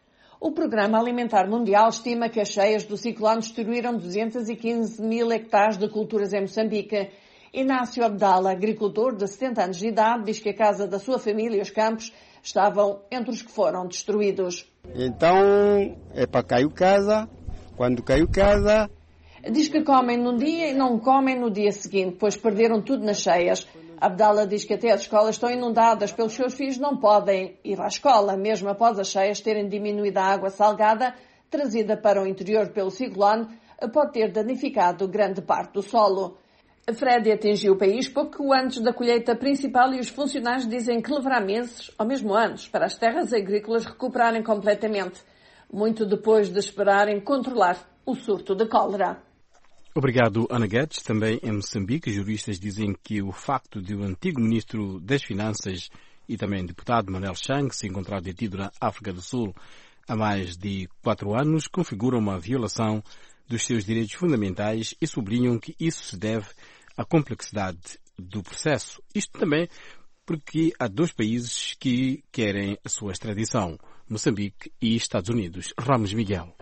O Programa Alimentar Mundial estima que as cheias do ciclone destruíram duzentos e quinze mil hectares de culturas em Moçambique. Inácio Abdala, agricultor de setenta anos de idade, diz que a casa da sua família e os campos estavam entre os que foram destruídos. Então, é para cair casa, quando caiu casa... Diz que comem num dia e não comem no dia seguinte, pois perderam tudo nas cheias. Abdala diz que até as escolas estão inundadas, pelos seus filhos não podem ir à escola, mesmo após as cheias terem diminuído a água salgada, trazida para o interior pelo ciclone, pode ter danificado grande parte do solo. A Freddy atingiu o país pouco antes da colheita principal e os funcionários dizem que levará meses, ou mesmo anos, para as terras agrícolas recuperarem completamente, muito depois de esperarem controlar o surto de cólera. Obrigado, Ana Guedes. Também em Moçambique, juristas dizem que o facto de o antigo ministro das Finanças e também deputado Manel Chang se encontrar detido na África do Sul há mais de quatro anos configura uma violação dos seus direitos fundamentais e sublinham que isso se deve à complexidade do processo. Isto também porque há dois países que querem a sua extradição, Moçambique e Estados Unidos. Ramos Miguel.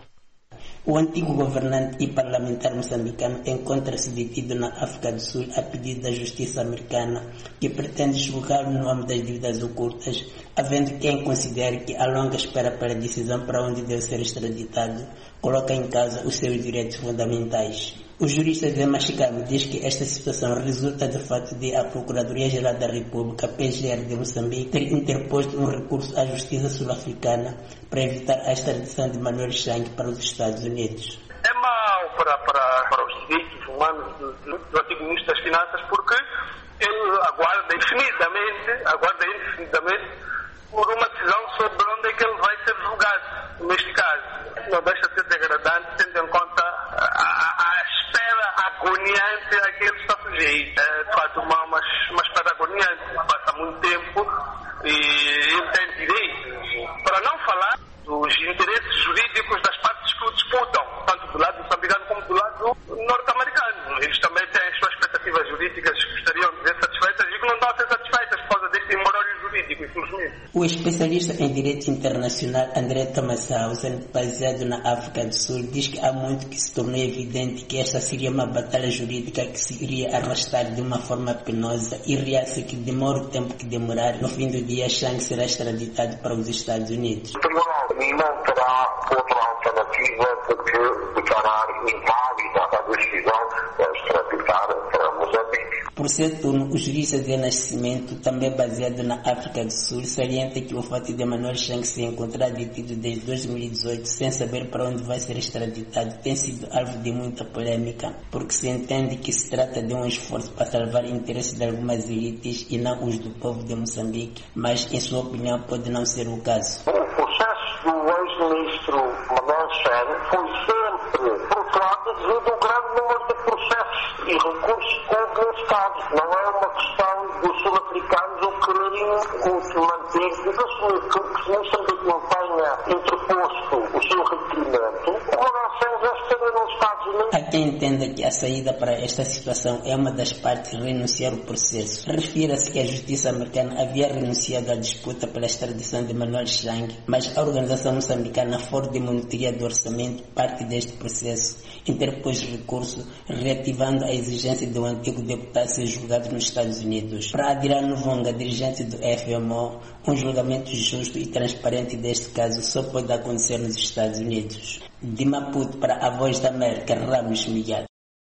O antigo governante e parlamentar moçambicano encontra-se detido na África do Sul a pedido da justiça americana, que pretende julgar o nome das dívidas ocultas, havendo quem considere que a longa espera para a decisão para onde deve ser extraditado coloca em causa os seus direitos fundamentais. O jurista Zé Machicano diz que esta situação resulta do fato de a Procuradoria-Geral da República, P G R de Moçambique, ter interposto um recurso à Justiça Sul-Africana para evitar a extradição de Manuel Chang para os Estados Unidos. É mau para, para, para os direitos humanos do, do, do antigo ministro das Finanças, porque ele aguarda infinitamente, aguarda infinitamente por uma decisão sobre onde é que ele vai ser julgado, neste caso. Não deixa de ser degradante, tendo em conta a, a, a espera agoniante a que ele está sujeito. É, de fato, uma, uma, uma espera agoniante, passa muito tempo e ele tem direitos. Para não falar dos interesses jurídicos das partes que o disputam, tanto do lado moçambicano como do lado norte-americano. Eles também têm as suas expectativas jurídicas que gostariam de ser satisfeitas e que não estão a ser satisfeitas por causa deste imbróglio jurídico, infelizmente. O especialista em direito internacional André Thomas-Hausen, baseado na África do Sul, diz que há muito que se tornou evidente que esta seria uma batalha jurídica que se iria arrastar de uma forma penosa e ria-se que demora o tempo que demorar, no fim do dia Chang será extraditado para os Estados Unidos. O tribunal não terá outra alternativa do que declarar inválida a decisão de extraditar para Moçambique. Por seu turno, o jurista de Nascimento, também baseado na África do Sul, salienta que o fato de Manuel Chang se encontrar detido desde dois mil e dezoito sem saber para onde vai ser extraditado tem sido alvo de muita polêmica, porque se entende que se trata de um esforço para salvar interesses de algumas elites e não os do povo de Moçambique, mas, em sua opinião, pode não ser o caso. O processo do ex-ministro Manuel Chang foi sempre frustrado devido ao grande número de processos e recursos que houve no Estado. Não é uma questão dos sul-africanos ou quererem se manter, mas assumir que se Moçambique não tenha interposto o seu requerimento, o Manuel Chang já estaria nos Estados Unidos. Há quem entenda que a saída para esta situação é uma das partes renunciar ao processo. Refira-se que a justiça americana havia renunciado à disputa pela extradição de Manuel Chang, mas a organização moçambicana Foro de Monitoria do Orçamento, parte deste processo, interpôs recurso reativando a exigência de um antigo deputado ser julgado nos Estados Unidos. Para Adirano Vonga, dirigente do F M O, um julgamento justo e transparente deste caso só pode acontecer nos Estados Unidos. De Maputo para a Voz da América, Ramos Miguel.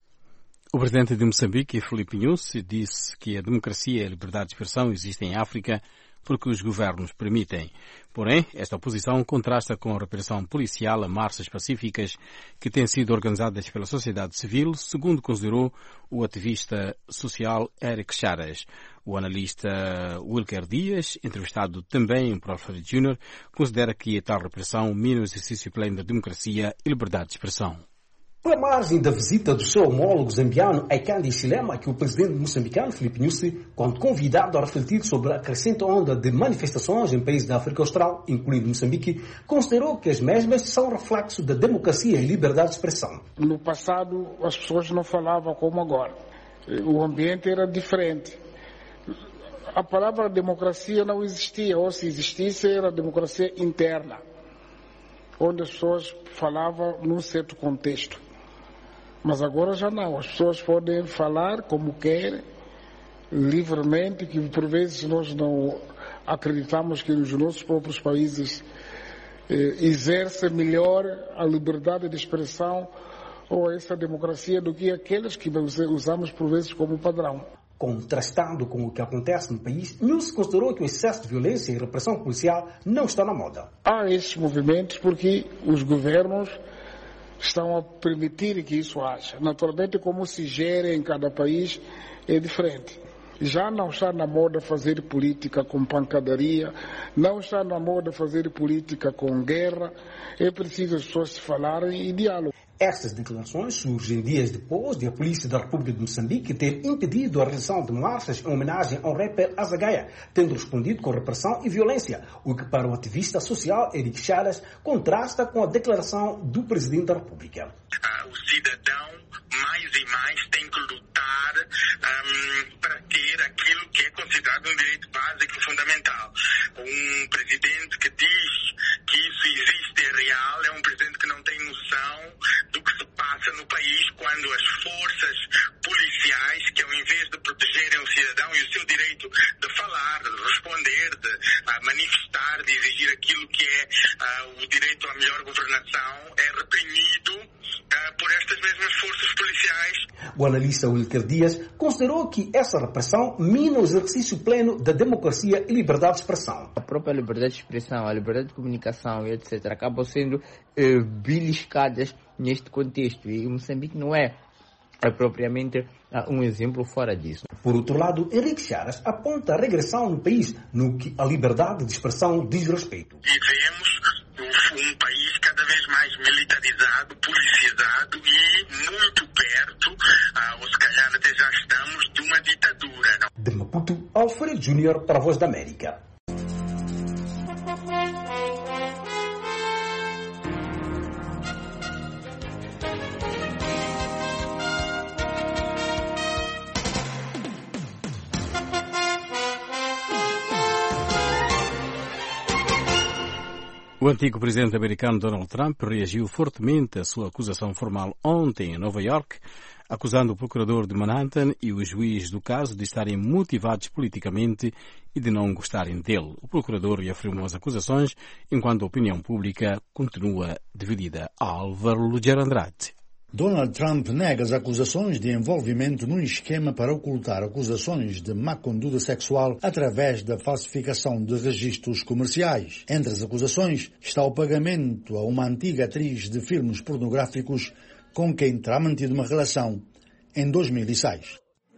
O presidente de Moçambique, Filipe Nyusi, disse que a democracia e a liberdade de expressão existem em África porque os governos permitem. Porém, esta oposição contrasta com a repressão policial a marchas pacíficas que têm sido organizadas pela sociedade civil, segundo considerou o ativista social Eric Charas. O analista Wilker Dias, entrevistado também por Alfredo Júnior, considera que a tal repressão mina o exercício pleno da democracia e liberdade de expressão. Pela margem da visita do seu homólogo zambiano Hakainde Hichilema, que o presidente moçambicano Filipe Nyusi, quando convidado a refletir sobre a crescente onda de manifestações em países da África Austral, incluindo Moçambique, considerou que as mesmas são reflexo da democracia e liberdade de expressão. No passado, as pessoas não falavam como agora. O ambiente era diferente. A palavra democracia não existia, ou se existisse, era democracia interna, onde as pessoas falavam num certo contexto. Mas agora já não, as pessoas podem falar como querem, livremente, que por vezes nós não acreditamos que os nossos próprios países eh, exercem melhor a liberdade de expressão ou essa democracia do que aqueles que usamos por vezes como padrão. Contrastando com o que acontece no país, Nyusi considerou que o excesso de violência e repressão policial não está na moda. Há esses movimentos porque os governos estão a permitir que isso haja. Naturalmente, como se gera em cada país é diferente. Já não está na moda fazer política com pancadaria, não está na moda fazer política com guerra. É preciso as pessoas se falarem e diálogo. Essas declarações surgem dias depois de a Polícia da República de Moçambique ter impedido a realização de marchas em homenagem ao rapper Azagaia, tendo respondido com repressão e violência, o que para o ativista social Eric Charas contrasta com a declaração do Presidente da República. Uh, o cidadão mais e mais tem que lutar um, para ter aquilo que é considerado um direito básico e fundamental. Um presidente que diz que isso existe é real, é um presidente que não tem noção do que se passa no país quando as forças policiais, que ao invés de protegerem o cidadão e o seu direito de falar, de responder, de uh, manifestar, de exigir aquilo que é uh, o direito à melhor governação, é reprimido uh, por estas mesmas forças policiais. O analista Wilker Dias considerou que essa repressão mina o exercício pleno da democracia e liberdade de expressão. A própria liberdade de expressão, a liberdade de comunicação e etcétera acabam sendo eh, beliscadas neste contexto e Moçambique não é, é propriamente uh, um exemplo fora disso. Por outro lado, Henrique Charas aponta a regressão no país no que a liberdade de expressão diz respeito. Vivemos um país cada vez mais militarizado, policializado e muito perto, uh, ou se calhar até já estamos, de uma ditadura. Não? De Maputo, Alfredo Júnior para a Voz da América. O antigo presidente americano Donald Trump reagiu fortemente à sua acusação formal ontem em Nova York, acusando o procurador de Manhattan e o juiz do caso de estarem motivados politicamente e de não gostarem dele. O procurador reafirmou as acusações, enquanto a opinião pública continua dividida. Álvaro Lugero Andrade. Donald Trump nega as acusações de envolvimento num esquema para ocultar acusações de má conduta sexual através da falsificação de registros comerciais. Entre as acusações está o pagamento a uma antiga atriz de filmes pornográficos com quem terá mantido uma relação em dois mil e seis.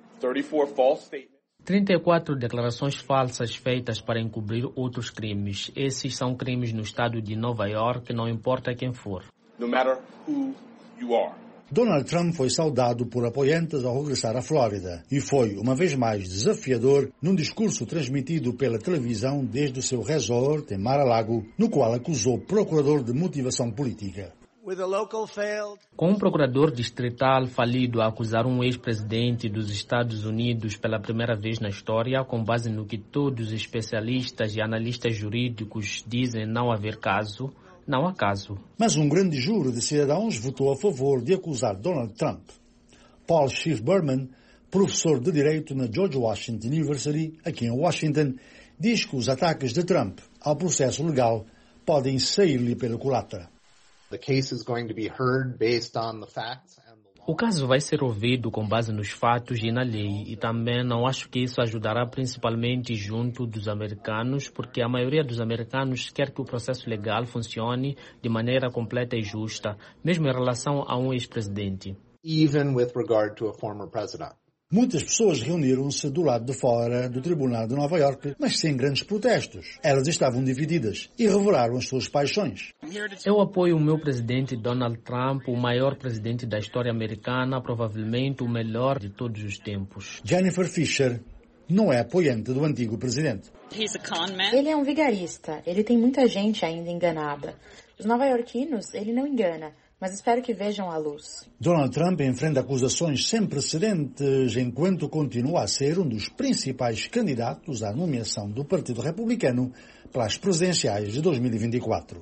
trinta e quatro declarações falsas feitas para encobrir outros crimes. Esses são crimes no estado de Nova York, não importa quem for. No matter who you are. Donald Trump foi saudado por apoiantes ao regressar à Flórida e foi, uma vez mais, desafiador num discurso transmitido pela televisão desde o seu resort em Mar-a-Lago, no qual acusou o procurador de motivação política. Com um procurador distrital falido a acusar um ex-presidente dos Estados Unidos pela primeira vez na história, com base no que todos os especialistas e analistas jurídicos dizem não haver caso, não há caso. Mas um grande júri de cidadãos votou a favor de acusar Donald Trump. Paul Schiff Berman, professor de Direito na George Washington University, aqui em Washington, diz que os ataques de Trump ao processo legal podem sair-lhe pela culatra. The case is going to be heard based on the facts. O caso vai ser ouvido com base nos fatos e na lei, e também não acho que isso ajudará principalmente junto dos americanos, porque a maioria dos americanos quer que o processo legal funcione de maneira completa e justa, mesmo em relação a um ex-presidente. Even with regard to a former president. Muitas pessoas reuniram-se do lado de fora do Tribunal de Nova Iorque, mas sem grandes protestos. Elas estavam divididas e revelaram as suas paixões. Eu apoio o meu presidente Donald Trump, o maior presidente da história americana, provavelmente o melhor de todos os tempos. Jennifer Fisher não é apoiante do antigo presidente. Ele é um vigarista. Ele tem muita gente ainda enganada. Os nova-iorquinos, ele não engana. Mas espero que vejam a luz. Donald Trump enfrenta acusações sem precedentes enquanto continua a ser um dos principais candidatos à nomeação do Partido Republicano para as presidenciais de dois mil e vinte e quatro.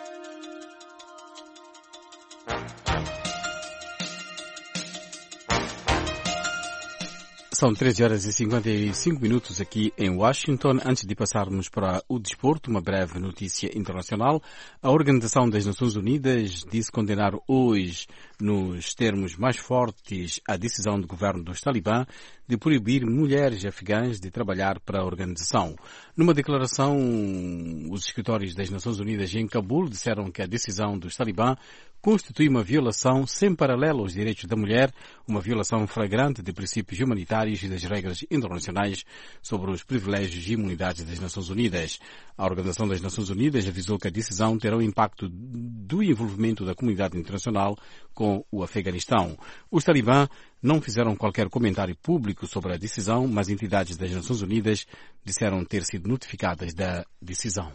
São treze horas e cinquenta e cinco minutos aqui em Washington. Antes de passarmos para o desporto, uma breve notícia internacional. A Organização das Nações Unidas disse condenar hoje, nos termos mais fortes, a decisão do governo dos Talibã de proibir mulheres afegãs de trabalhar para a organização. Numa declaração, os escritórios das Nações Unidas em Cabul disseram que a decisão dos Talibã constitui uma violação sem paralelo aos direitos da mulher, uma violação flagrante de princípios humanitários e das regras internacionais sobre os privilégios e imunidades das Nações Unidas. A Organização das Nações Unidas avisou que a decisão terá um impacto do envolvimento da comunidade internacional com o Afeganistão. Os Talibã não fizeram qualquer comentário público sobre a decisão, mas entidades das Nações Unidas disseram ter sido notificadas da decisão.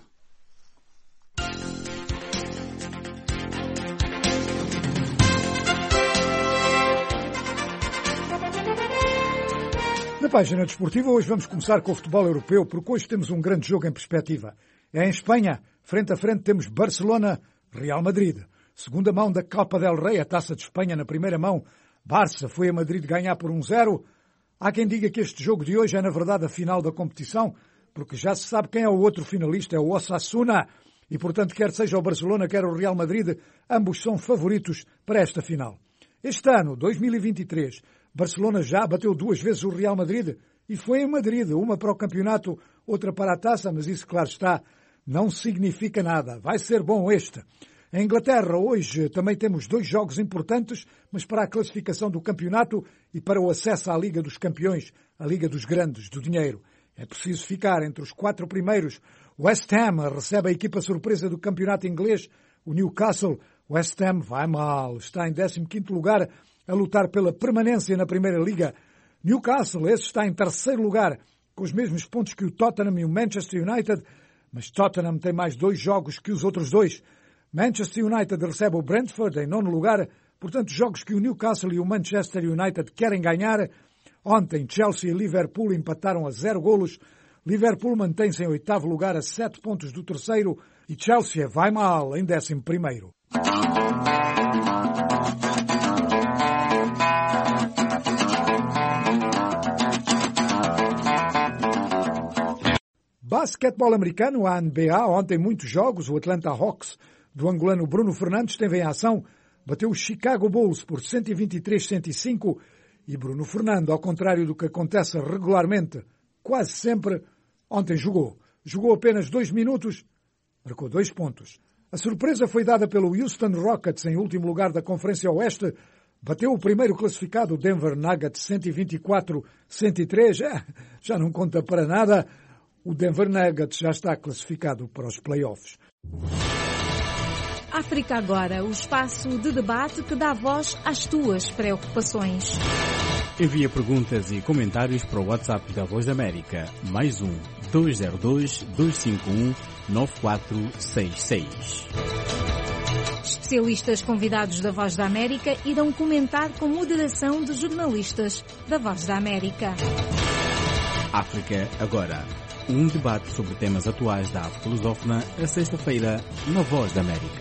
Na página desportiva, hoje vamos começar com o futebol europeu, porque hoje temos um grande jogo em perspectiva. É em Espanha, frente a frente temos Barcelona-Real Madrid. Segunda mão da Copa del Rey, a Taça de Espanha na primeira mão. Barça foi a Madrid ganhar por um zero. Há quem diga que este jogo de hoje é na verdade a final da competição, porque já se sabe quem é o outro finalista, é o Osasuna. E portanto, quer seja o Barcelona, quer o Real Madrid, ambos são favoritos para esta final. Este ano, dois mil e vinte e três, Barcelona já bateu duas vezes o Real Madrid e foi em Madrid, uma para o campeonato, outra para a taça, mas isso, claro está, não significa nada. Vai ser bom este. Em Inglaterra, hoje, também temos dois jogos importantes, mas para a classificação do campeonato e para o acesso à Liga dos Campeões, a Liga dos Grandes, do dinheiro. É preciso ficar entre os quatro primeiros. West Ham recebe a equipa surpresa do campeonato inglês, o Newcastle. West Ham vai mal, está em décimo quinto lugar, a lutar pela permanência na Primeira Liga. Newcastle, esse está em terceiro lugar, com os mesmos pontos que o Tottenham e o Manchester United, mas Tottenham tem mais dois jogos que os outros dois. Manchester United recebe o Brentford em nono lugar, portanto jogos que o Newcastle e o Manchester United querem ganhar. Ontem Chelsea e Liverpool empataram a zero golos. Liverpool mantém-se em oitavo lugar a sete pontos do terceiro e Chelsea vai mal em décimo primeiro. Basquetebol americano, a N B A, ontem muitos jogos. O Atlanta Hawks do angolano Bruno Fernandes esteve em ação, bateu o Chicago Bulls por cento e vinte e três a cento e cinco e Bruno Fernando, ao contrário do que acontece regularmente, quase sempre, ontem jogou. Jogou apenas dois minutos, marcou dois pontos. A surpresa foi dada pelo Houston Rockets em último lugar da Conferência Oeste, bateu o primeiro classificado, o Denver Nuggets, cento e vinte e quatro a cento e três, já, já não conta para nada. O Denver Nuggets já está classificado para os playoffs. África Agora, o espaço de debate que dá voz às tuas preocupações. Envia perguntas e comentários para o WhatsApp da Voz da América, mais um, dois zero dois, dois cinco um, nove quatro seis seis. Especialistas convidados da Voz da América irão comentar com moderação de jornalistas da Voz da América. África Agora. Um debate sobre temas atuais da África lusófona, a sexta-feira, na Voz da América.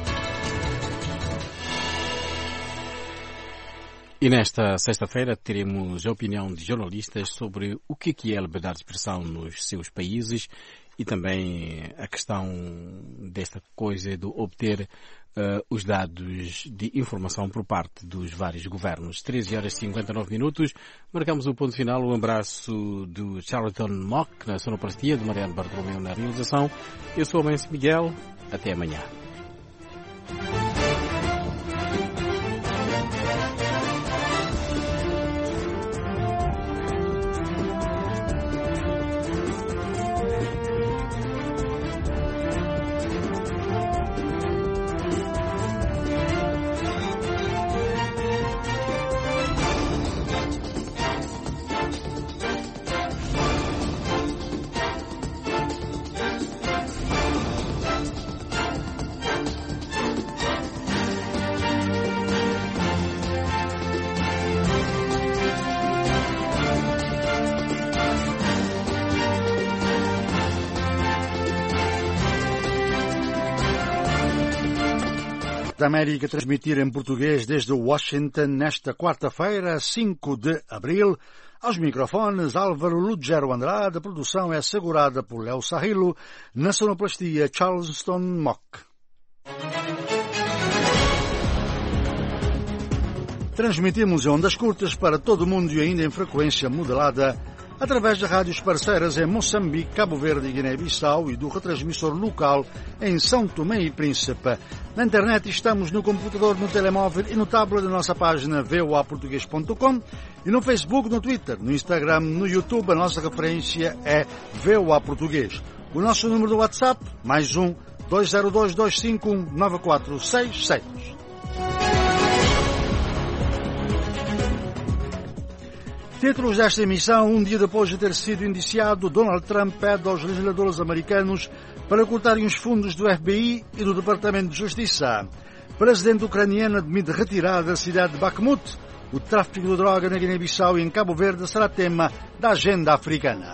E nesta sexta-feira teremos a opinião de jornalistas sobre o que é a liberdade de expressão nos seus países e também a questão desta coisa de obter uh, os dados de informação por parte dos vários governos. treze horas e cinquenta e nove minutos. Marcamos o ponto final. Um abraço do Charlton Mock na sonoplastia, de Mariano Bartolomeu na realização. Eu sou o Mense Miguel. Até amanhã. da América transmitir em português desde Washington nesta quarta-feira, cinco de abril. Aos microfones, Álvaro Lugero Andrade. A produção é assegurada por Léo Sarrilo. Na sonoplastia, Charleston Mock. Transmitimos em ondas curtas para todo o mundo e ainda em frequência modulada através de rádios parceiras em Moçambique, Cabo Verde e Guiné-Bissau e do retransmissor local em São Tomé e Príncipe. Na internet estamos no computador, no telemóvel e no tablet da nossa página v o a português ponto com e no Facebook, no Twitter, no Instagram, no YouTube. A nossa referência é V O A Português. O nosso número do WhatsApp, mais um, dois zero dois, dois cinco um, nove quatro seis seis. Títulos desta emissão. Um dia depois de ter sido indiciado, Donald Trump pede aos legisladores americanos para cortarem os fundos do F B I e do Departamento de Justiça. Presidente ucraniano admite retirada da cidade de Bakhmut. O tráfico de droga na Guiné-Bissau e em Cabo Verde será tema da agenda africana.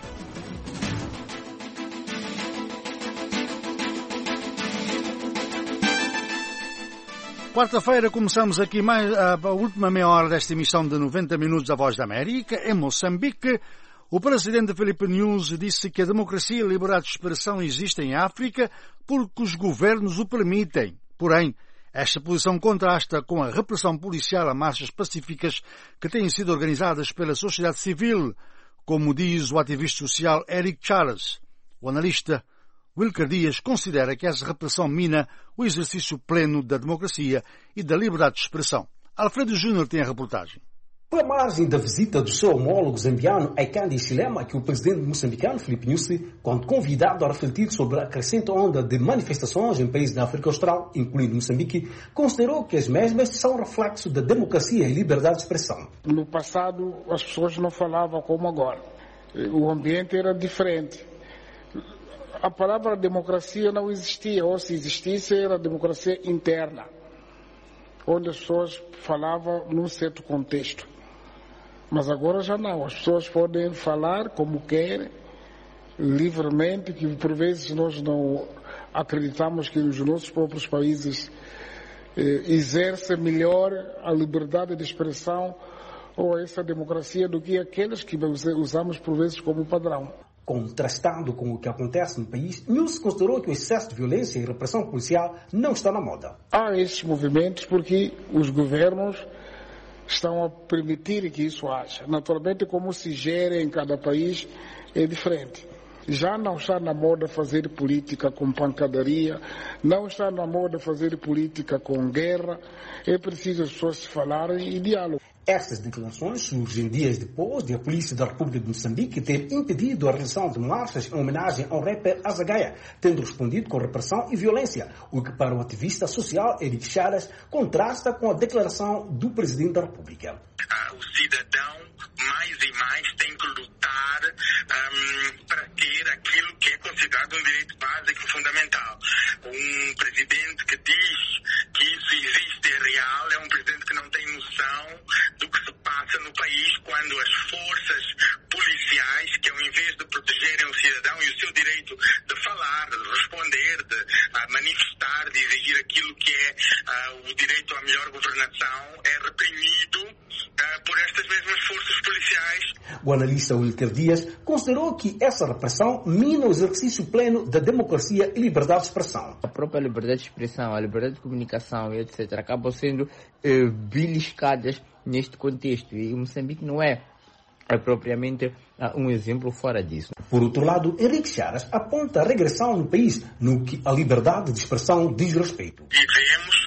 Quarta-feira começamos aqui mais a, a última meia hora desta emissão de noventa minutos da Voz da América. Em Moçambique, o presidente Filipe Nunes disse que a democracia e a liberdade de expressão existem em África porque os governos o permitem. Porém, esta posição contrasta com a repressão policial a marchas pacíficas que têm sido organizadas pela sociedade civil, como diz o ativista social Eric Charles. O analista Wilker Dias considera que essa repressão mina o exercício pleno da democracia e da liberdade de expressão. Alfredo Júnior tem a reportagem. Foi à margem da visita do seu homólogo zambiano Hakainde Hichilema que o presidente moçambicano Filipe Nunes, quando convidado a refletir sobre a crescente onda de manifestações em países da África Austral, incluindo Moçambique, considerou que as mesmas são reflexo da democracia e liberdade de expressão. No passado as pessoas não falavam como agora. O ambiente era diferente. A palavra democracia não existia, ou se existisse era democracia interna, onde as pessoas falavam num certo contexto. Mas agora já não, as pessoas podem falar como querem, livremente, que por vezes nós não acreditamos que os nossos próprios países eh, exercem melhor a liberdade de expressão ou essa democracia do que aqueles que usamos por vezes como padrão. Contrastando com o que acontece no país, Nunes considerou que o excesso de violência e repressão policial não está na moda. Há esses movimentos porque os governos estão a permitir que isso haja. Naturalmente, como se gera em cada país é diferente. Já não está na moda fazer política com pancadaria, não está na moda fazer política com guerra. É preciso as pessoas se falarem e diálogo. Estas declarações surgem dias depois de a Polícia da República de Moçambique ter impedido a realização de marchas em homenagem ao rapper Azagaia, tendo respondido com repressão e violência, o que para o ativista social Eric Charles contrasta com a declaração do Presidente da República. Ah, o cidadão mais e mais tem que lutar um, para ter aquilo que é considerado um direito básico e fundamental. Um presidente que diz que isso existe é real, é um presidente que não tem noção do que se passa no país quando as forças policiais, que ao invés de protegerem o cidadão e o seu direito de falar, de responder, de uh, manifestar, de exigir aquilo que é uh, o direito à melhor governação, é reprimido uh, por estas mesmas forças policiais. O analista Wilker Dias considerou que essa repressão mina o exercício pleno da democracia e liberdade de expressão. A própria liberdade de expressão, a liberdade de comunicação e etcétera acabam sendo eh, beliscadas neste contexto e Moçambique não é, é propriamente uh, um exemplo fora disso. Por outro lado, Henrique Charas aponta a regressão no país no que a liberdade de expressão diz respeito. Vivemos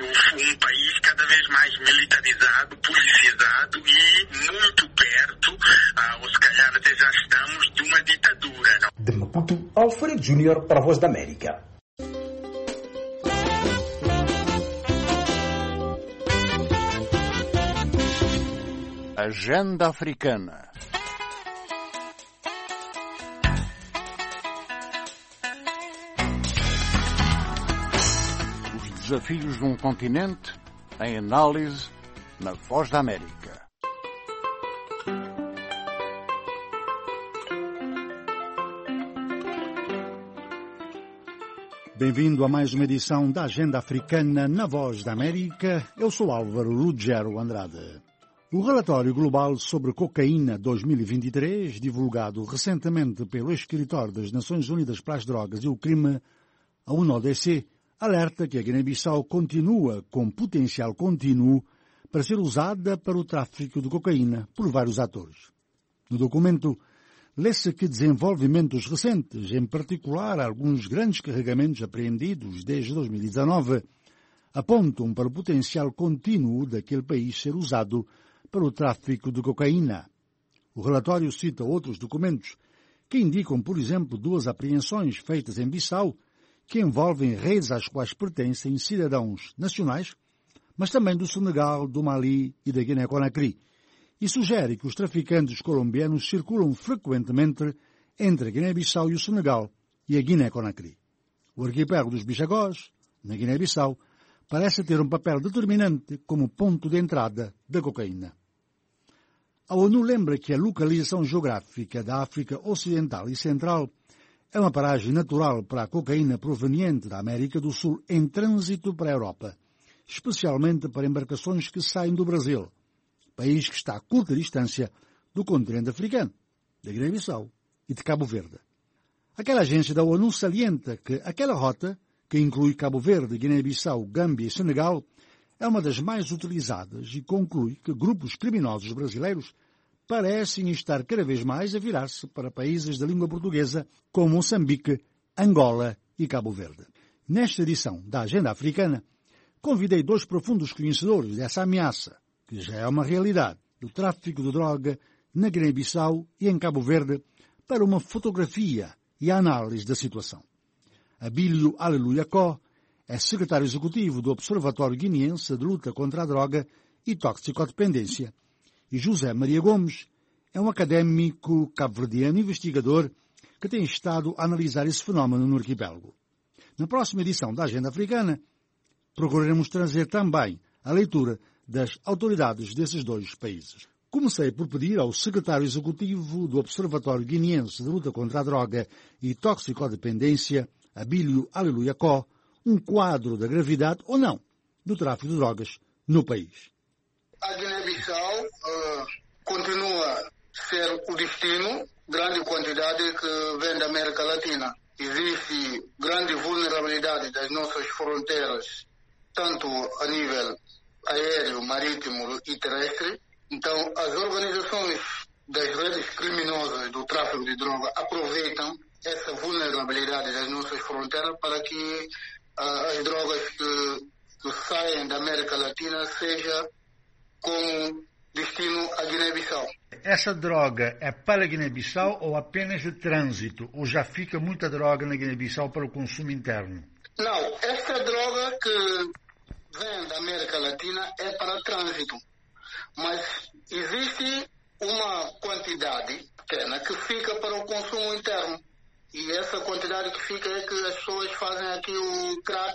um país cada vez mais militarizado, policializado e muito perto, uh, ou se calhar até já estamos, de uma ditadura. Não? De Maputo, Alfredo Júnior para a Voz da América. Agenda Africana. Os desafios de um continente em análise na Voz da América. bem-vindo a mais uma edição da Agenda Africana na Voz da América. Eu sou Álvaro Ruggiero Andrade. O relatório global sobre cocaína dois mil e vinte e três, divulgado recentemente pelo Escritório das Nações Unidas para as Drogas e o Crime, a U N O D C, alerta que a Guiné-Bissau continua com potencial contínuo para ser usada para o tráfico de cocaína por vários atores. No documento, lê-se que desenvolvimentos recentes, em particular alguns grandes carregamentos apreendidos desde dois mil e dezanove, apontam para o potencial contínuo daquele país ser usado para o tráfico de cocaína. O relatório cita outros documentos que indicam, por exemplo, duas apreensões feitas em Bissau que envolvem redes às quais pertencem cidadãos nacionais, mas também do Senegal, do Mali e da Guiné-Conakry, e sugere que os traficantes colombianos circulam frequentemente entre a Guiné-Bissau e o Senegal e a Guiné-Conakry. O arquipélago dos Bichagós, na Guiné-Bissau, parece ter um papel determinante como ponto de entrada da cocaína. A ONU lembra que a localização geográfica da África Ocidental e Central é uma paragem natural para a cocaína proveniente da América do Sul em trânsito para a Europa, especialmente para embarcações que saem do Brasil, país que está a curta distância do continente africano, da Guiné-Bissau e de Cabo Verde. Aquela agência da ONU salienta que aquela rota, que inclui Cabo Verde, Guiné-Bissau, Gâmbia e Senegal, é uma das mais utilizadas e conclui que grupos criminosos brasileiros parecem estar cada vez mais a virar-se para países da língua portuguesa como Moçambique, Angola e Cabo Verde. Nesta edição da Agenda Africana, convidei dois profundos conhecedores dessa ameaça, que já é uma realidade, do tráfico de droga na Guiné-Bissau e em Cabo Verde, para uma fotografia e análise da situação. Abílio Aleluia Có é secretário executivo do Observatório Guineense de Luta contra a Droga e Toxicodependência, e José Maria Gomes é um académico cabo-verdiano investigador que tem estado a analisar esse fenómeno no arquipélago. Na próxima edição da Agenda Africana, procuraremos trazer também a leitura das autoridades desses dois países. Comecei por pedir ao secretário executivo do Observatório Guineense de Luta contra a Droga e Toxicodependência, Abílio Aleluia Có, um quadro da gravidade ou não do tráfico de drogas no país. A Guiné-Bissau uh, continua a ser o destino, grande quantidade que vem da América Latina. Existe grande vulnerabilidade das nossas fronteiras, tanto a nível aéreo, marítimo e terrestre. Então, as organizações das redes criminosas do tráfico de droga aproveitam essa vulnerabilidade das nossas fronteiras para que uh, as drogas que, que saem da América Latina sejam com destino à Guiné-Bissau. Essa droga é para a Guiné-Bissau ou apenas de trânsito? Ou já fica muita droga na Guiné-Bissau para o consumo interno? Não, essa droga que vem da América Latina é para trânsito. Mas existe uma quantidade pequena que fica para o consumo interno. E essa quantidade que fica é que as pessoas fazem aqui o crack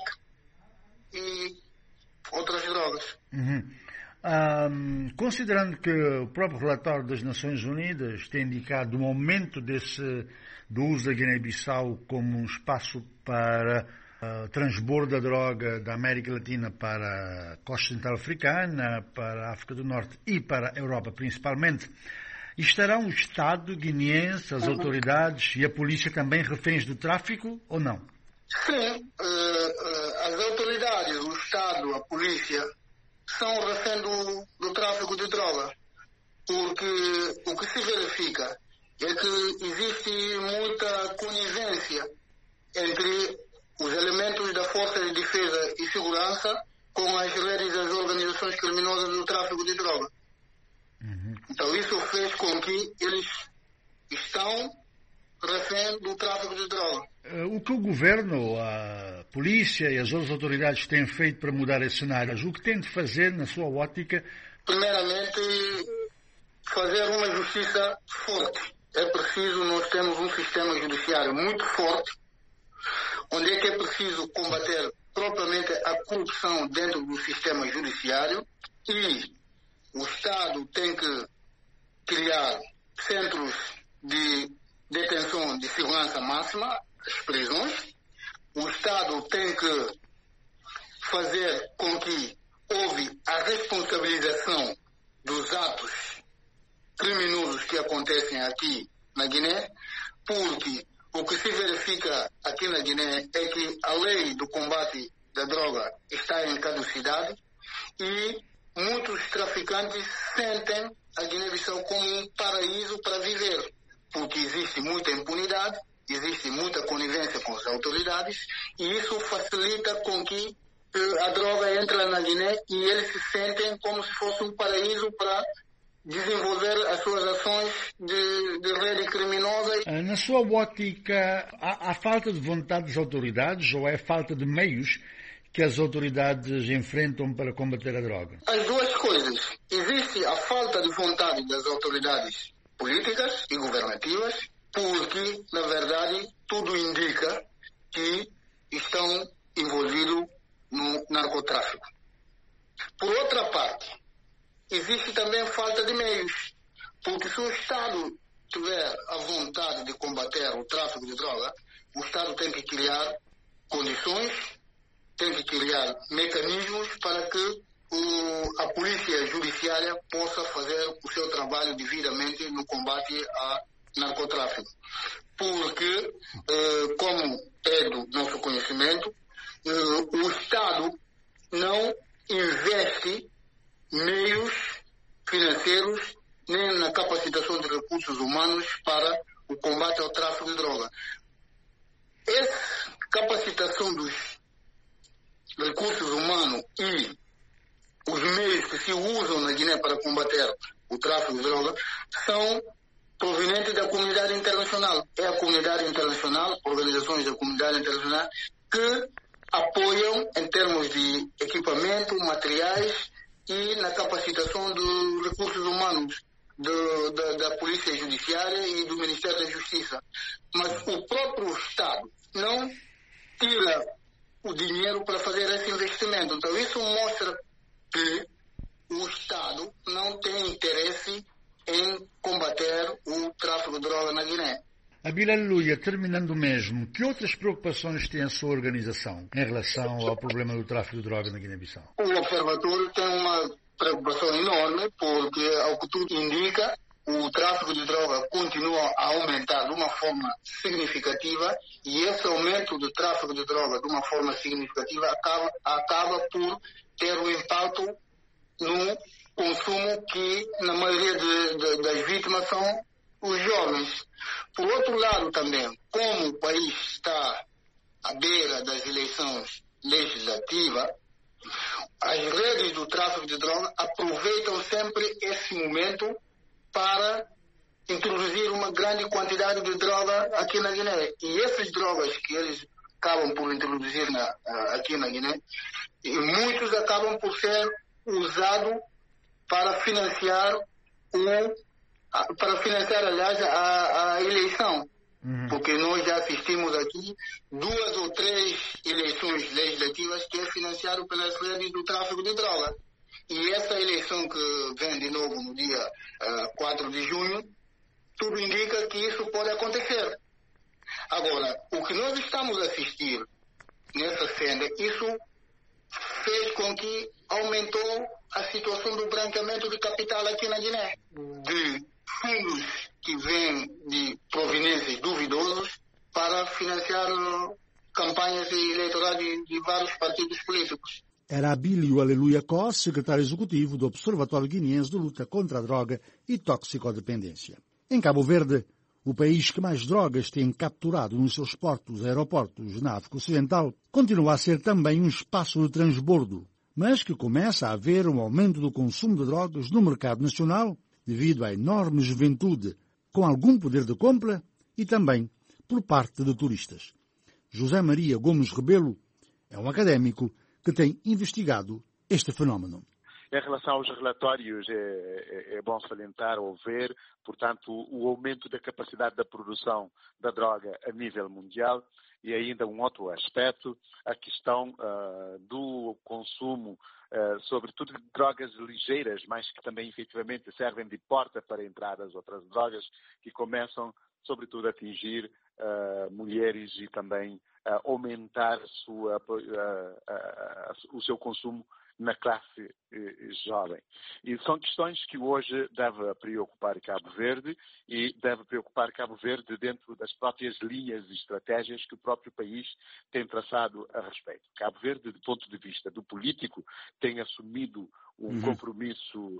e outras drogas. Uhum. Um, considerando que o próprio relatório das Nações Unidas tem indicado um aumento desse, do uso da Guiné-Bissau como um espaço para uh, transbordo da droga da América Latina para a costa central africana, para a África do Norte e para a Europa principalmente, estarão o Estado guineense, as autoridades e a polícia também reféns do tráfico ou não? Sim, uh, uh, as autoridades, o Estado, a polícia são refém do, do tráfico de droga, porque o que se verifica é que existe muita conivência entre os elementos da Força de Defesa e Segurança com as redes das organizações criminosas do tráfico de droga. Uhum. Então isso fez com que eles estão refém do tráfico de droga. O que o governo, a polícia e as outras autoridades têm feito para mudar esse cenário? O que tem de fazer, na sua ótica? Primeiramente, fazer uma justiça forte. É preciso, nós temos um sistema judiciário muito forte, onde é que é preciso combater propriamente a corrupção dentro do sistema judiciário, e o Estado tem que criar centros de detenção de segurança máxima, as prisões. O Estado Estado tem que fazer com que houve a responsabilização dos atos criminosos que acontecem aqui na Guiné, porque o que se verifica aqui na Guiné é que a lei do combate da droga está em caducidade e muitos traficantes sentem a Guiné-Bissau como um paraíso para viver, porque existe muita impunidade, existe muita conivência com as autoridades e isso facilita com que uh, a droga entre na Guiné e eles se sentem como se fosse um paraíso para desenvolver as suas ações de, de rede criminosa. Na sua ótica, há, há falta de vontade das autoridades ou é falta de meios que as autoridades enfrentam para combater a droga? As duas coisas. Existe a falta de vontade das autoridades políticas e governativas, porque, na verdade, tudo indica que estão envolvidos no narcotráfico. Por outra parte, existe também falta de meios, porque se o Estado tiver a vontade de combater o tráfico de droga, o Estado tem que criar condições, tem que criar mecanismos para que o, a polícia judiciária possa fazer o seu trabalho devidamente no combate a narcotráfico. Porque, eh, como é do nosso conhecimento, eh, o Estado não investe meios financeiros nem na capacitação de recursos humanos para o combate ao tráfico de droga. Essa capacitação dos recursos humanos e os meios que se usam na Guiné para combater o tráfico de droga são provenientes da comunidade internacional. É a comunidade internacional, organizações da comunidade internacional, que apoiam em termos de equipamento, materiais e na capacitação dos recursos humanos do, da, da Polícia Judiciária e do Ministério da Justiça. Mas o próprio Estado não tira o dinheiro para fazer esse investimento. Então isso mostra que o Estado não tem interesse em combater o tráfico de droga na Guiné. Abílio Aleluia, terminando mesmo, que outras preocupações tem a sua organização em relação ao problema do tráfico de droga na Guiné-Bissau? O Observatório tem uma preocupação enorme porque, ao que tudo indica, o tráfico de droga continua a aumentar de uma forma significativa e esse aumento do tráfico de droga de uma forma significativa acaba, acaba por ter um impacto no consumo que, na maioria de, de, das vítimas, são os jovens. Por outro lado também, como o país está à beira das eleições legislativas, as redes do tráfico de droga aproveitam sempre esse momento para introduzir uma grande quantidade de droga aqui na Guiné. E essas drogas que eles acabam por introduzir na, aqui na Guiné, e muitos acabam por ser usados para financiar o para financiar, aliás, a, a eleição. Uhum. Porque nós já assistimos aqui duas ou três eleições legislativas que é financiado pelas redes do tráfico de droga. E essa eleição que vem de novo no dia uh, quatro de junho, tudo indica que isso pode acontecer. Agora, o que nós estamos a assistir nessa cena, isso fez com que aumentou a situação do branqueamento de capital aqui na Guiné. De fundos que vêm de proveniências duvidosas para financiar campanhas eleitorais de, de vários partidos políticos. Era Abílio Aleluia Cós, secretário executivo do Observatório Guineense de Luta contra a Droga e Toxicodependência. Em Cabo Verde, o país que mais drogas tem capturado nos seus portos e aeroportos na África Ocidental, continua a ser também um espaço de transbordo, mas que começa a haver um aumento do consumo de drogas no mercado nacional devido à enorme juventude com algum poder de compra e também por parte de turistas. José Maria Gomes Rebelo é um académico que tem investigado este fenómeno. Em relação aos relatórios, é, é, é bom salientar ou ver, portanto, o aumento da capacidade da produção da droga a nível mundial e ainda um outro aspecto, a questão uh, do consumo, uh, sobretudo de drogas ligeiras, mas que também efetivamente servem de porta para entrar as outras drogas que começam, sobretudo, a atingir uh, mulheres e também uh, aumentar a sua, uh, uh, uh, o seu consumo na classe uh, jovem. E são questões que hoje devem preocupar Cabo Verde e deve preocupar Cabo Verde dentro das próprias linhas e estratégias que o próprio país tem traçado a respeito. Cabo Verde, do ponto de vista do político, tem assumido um uhum. compromisso uh,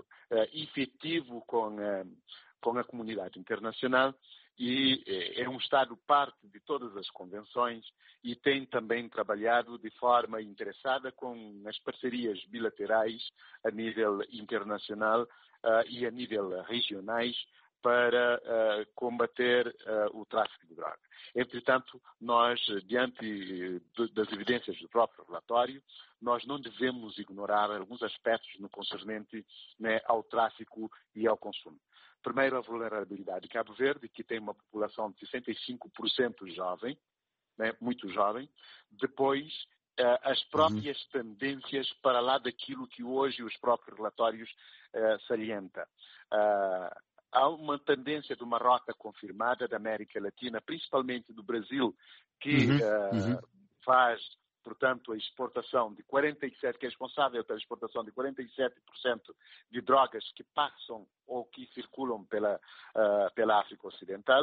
efetivo com, uh, com a comunidade internacional e é um Estado parte de todas as convenções e tem também trabalhado de forma interessada com as parcerias bilaterais a nível internacional uh, e a nível regionais para uh, combater uh, o tráfico de droga. Entretanto, nós, diante de, das evidências do próprio relatório, nós não devemos ignorar alguns aspectos no concernente, né, ao tráfico e ao consumo. Primeiro, a vulnerabilidade de Cabo Verde, que tem uma população de sessenta e cinco por cento jovem, né, muito jovem. Depois, uh, as próprias uhum. tendências para lá daquilo que hoje os próprios relatórios uh, salientam. Uh, há uma tendência de uma rota confirmada da América Latina, principalmente do Brasil, que uhum. Uh, uhum. faz, portanto, a exportação de quarenta e sete por cento, que é responsável pela exportação de quarenta e sete por cento de drogas que passam ou que circulam pela, uh, pela África Ocidental.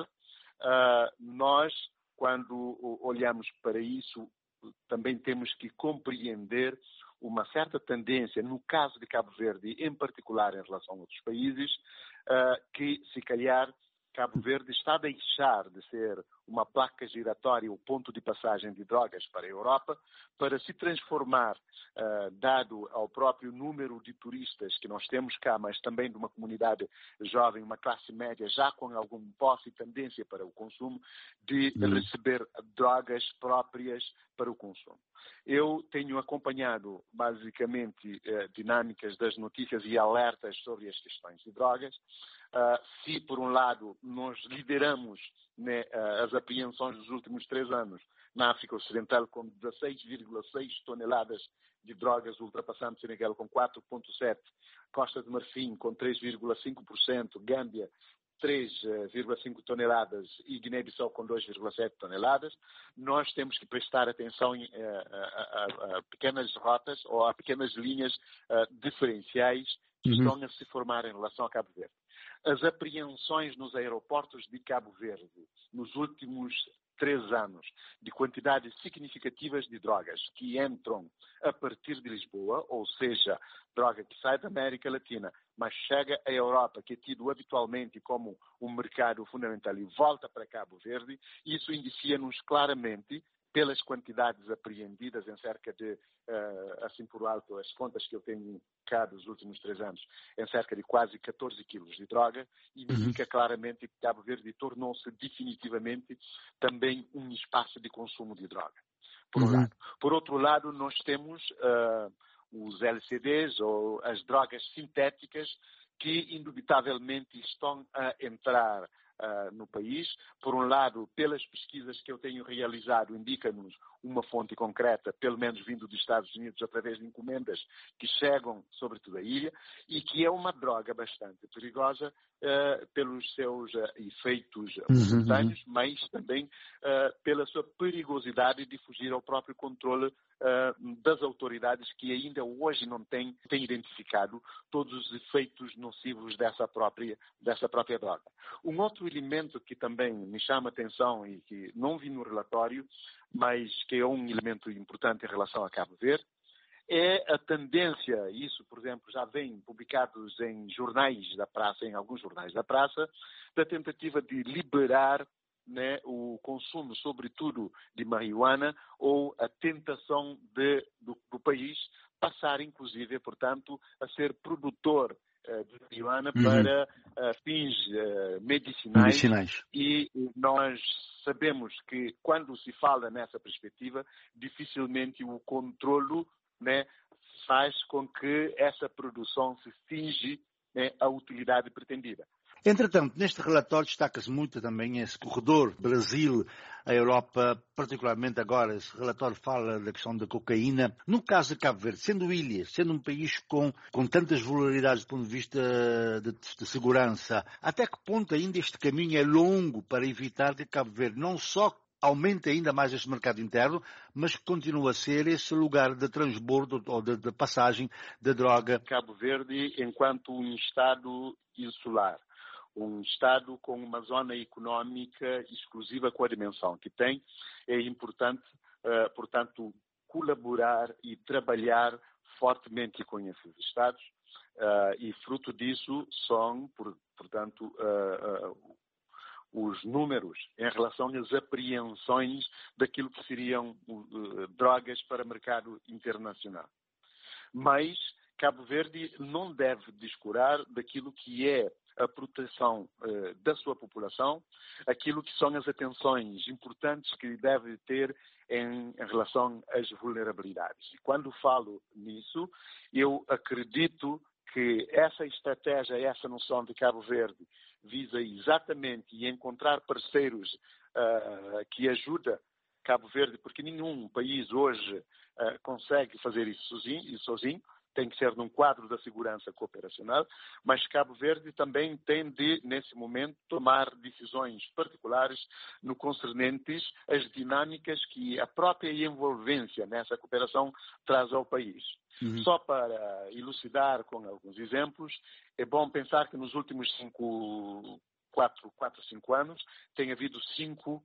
Uh, nós, quando olhamos para isso, também temos que compreender uma certa tendência, no caso de Cabo Verde, em particular em relação a outros países, uh, que, se calhar, Cabo Verde está a deixar de ser uma placa giratória, o ponto de passagem de drogas para a Europa, para se transformar, uh, dado ao próprio número de turistas que nós temos cá, mas também de uma comunidade jovem, uma classe média já com algum posse e tendência para o consumo, de uhum. receber drogas próprias para o consumo. Eu tenho acompanhado, basicamente, uh, dinâmicas das notícias e alertas sobre as questões de drogas. Uh, se, por um lado, nós lideramos, né, uh, as apreensões dos últimos três anos na África Ocidental com dezasseis vírgula seis toneladas de drogas, ultrapassando Senegal com quatro vírgula sete, Costa de Marfim com três vírgula cinco por cento, Gâmbia três vírgula cinco toneladas e Guiné-Bissau com dois vírgula sete toneladas, nós temos que prestar atenção em, a, a, a pequenas rotas ou a pequenas linhas uh, diferenciais que uhum. estão a se formar em relação a Cabo Verde. As apreensões nos aeroportos de Cabo Verde nos últimos três anos de quantidades significativas de drogas que entram a partir de Lisboa, ou seja, droga que sai da América Latina, mas chega à Europa, que é tido habitualmente como um mercado fundamental e volta para Cabo Verde, isso indicia-nos claramente, pelas quantidades apreendidas em cerca de, uh, assim por alto, as contas que eu tenho cá dos últimos três anos, em cerca de quase catorze quilos de droga, indica uhum. claramente que Cabo Verde tornou-se definitivamente também um espaço de consumo de droga, por um uhum. lado. Por outro lado, nós temos uh, os L C Ds, ou as drogas sintéticas, que indubitavelmente estão a entrar Uh, no país. Por um lado, pelas pesquisas que eu tenho realizado, indica-nos uma fonte concreta, pelo menos vindo dos Estados Unidos, através de encomendas que chegam sobretudo à ilha, e que é uma droga bastante perigosa uh, pelos seus uh, efeitos momentâneos, uhum. mas também uh, pela sua perigosidade de fugir ao próprio controle uh, das autoridades, que ainda hoje não têm, têm identificado todos os efeitos nocivos dessa própria, dessa própria droga. Um outro elemento que também me chama a atenção e que não vi no relatório, mas que é um elemento importante em relação a Cabo Verde, é a tendência, isso, por exemplo, já vem publicados em jornais da praça, em alguns jornais da praça, da tentativa de liberar, né, o consumo, sobretudo, de marihuana, ou a tentação de, do, do país passar, inclusive, portanto, a ser produtor de marihuana uhum. para uh, fins uh, medicinais. medicinais. E nós sabemos que, quando se fala nessa perspectiva, dificilmente o controlo, né, faz com que essa produção se finge, né, a utilidade pretendida. Entretanto, neste relatório destaca-se muito também esse corredor Brasil, a Europa, particularmente agora, esse relatório fala da questão da cocaína. No caso de Cabo Verde, sendo ilha, sendo um país com, com tantas vulnerabilidades do ponto de vista de, de segurança, até que ponto ainda este caminho é longo para evitar que Cabo Verde não só aumente ainda mais este mercado interno, mas que continua a ser esse lugar de transbordo ou de, de passagem da droga. Cabo Verde, enquanto um Estado insular, um Estado com uma zona económica exclusiva com a dimensão que tem, é importante, uh, portanto, colaborar e trabalhar fortemente com esses Estados, uh, e fruto disso são, por, portanto, uh, uh, os números em relação às apreensões daquilo que seriam uh, drogas para mercado internacional. Mas Cabo Verde não deve descurar daquilo que é a proteção uh, da sua população, aquilo que são as atenções importantes que deve ter em, em relação às vulnerabilidades. E quando falo nisso, eu acredito que essa estratégia, essa noção de Cabo Verde visa exatamente encontrar parceiros uh, que ajudam Cabo Verde, porque nenhum país hoje uh, consegue fazer isso sozinho, isso sozinho. Tem que ser num quadro da segurança cooperacional, mas Cabo Verde também tem de, nesse momento, tomar decisões particulares no concernentes às dinâmicas que a própria envolvência nessa cooperação traz ao país. Uhum. Só para elucidar com alguns exemplos, é bom pensar que nos últimos cinco, quatro, quatro, cinco anos tem havido cinco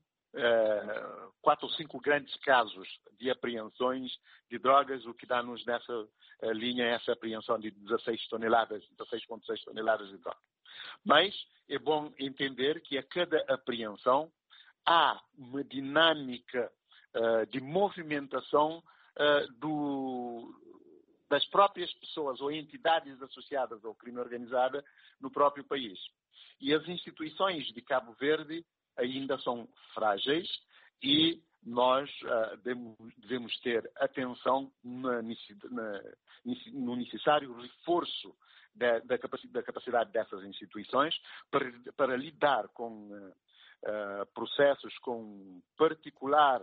Uh, quatro ou cinco grandes casos de apreensões de drogas, o que dá-nos nessa uh, linha essa apreensão de dezasseis toneladas, dezasseis vírgula seis toneladas de droga. Mas é bom entender que a cada apreensão há uma dinâmica uh, de movimentação uh, do, das próprias pessoas ou entidades associadas ao crime organizado no próprio país. E as instituições de Cabo Verde ainda são frágeis e nós uh, devemos, devemos ter atenção na, na, no necessário reforço da, da, capacidade, da capacidade dessas instituições para, para lidar com uh, processos com particular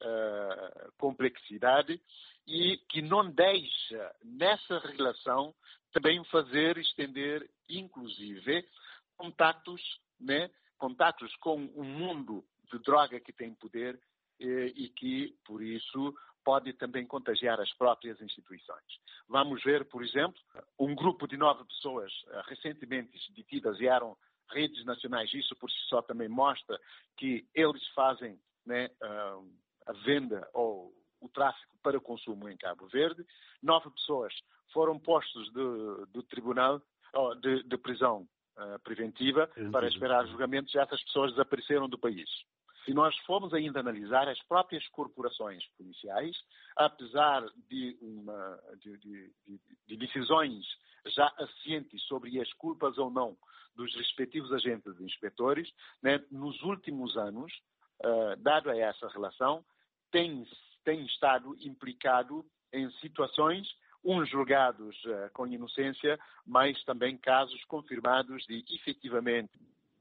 uh, complexidade e que não deixa nessa relação também fazer estender, inclusive, contactos, né? Contatos com um mundo de droga que tem poder eh, e que, por isso, pode também contagiar as próprias instituições. Vamos ver, por exemplo, um grupo de nove pessoas uh, recentemente detidas e eram redes nacionais. Isso, por si só, também mostra que eles fazem, né, uh, a venda ou o tráfico para consumo em Cabo Verde. Nove pessoas foram postos do, do tribunal, oh, de, de prisão Uh, preventiva para esperar julgamentos e essas pessoas desapareceram do país. Se nós formos ainda analisar as próprias corporações policiais, apesar de, uma, de, de, de, de decisões já asscientes sobre as culpas ou não dos respectivos agentes e inspetores, né, nos últimos anos, uh, dado a essa relação, tem, tem estado implicado em situações uns julgados uh, com inocência, mas também casos confirmados de, efetivamente,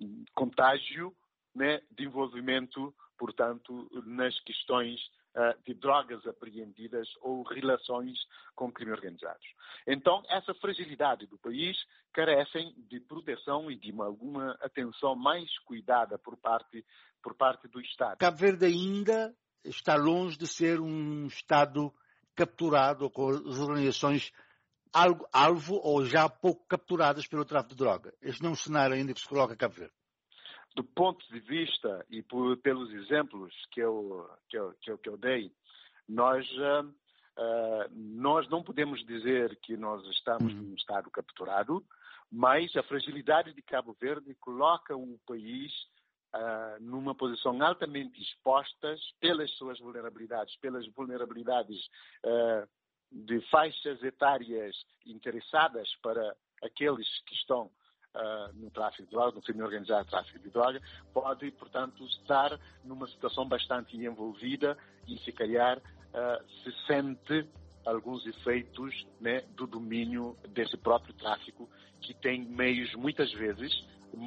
contágio, né, de envolvimento, portanto, nas questões uh, de drogas apreendidas ou relações com crime organizados. Então, essa fragilidade do país carecem de proteção e de uma, alguma atenção mais cuidada por parte, por parte do Estado. Cabo Verde ainda está longe de ser um Estado capturado com as organizações algo, alvo ou já pouco capturadas pelo tráfico de droga. Este não é um cenário ainda que se coloca a Cabo Verde. Do ponto de vista e por, pelos exemplos que eu, que eu, que eu, que eu dei, nós, uh, uh, nós não podemos dizer que nós estamos uhum. num estado capturado, mas a fragilidade de Cabo Verde coloca o país Uh, numa posição altamente expostas pelas suas vulnerabilidades, pelas vulnerabilidades uh, de faixas etárias interessadas para aqueles que estão uh, no tráfico de droga, no crime organizado tráfico de droga, pode, portanto, estar numa situação bastante envolvida e, se calhar, uh, se sente alguns efeitos, né, do domínio desse próprio tráfico, que tem meios, muitas vezes,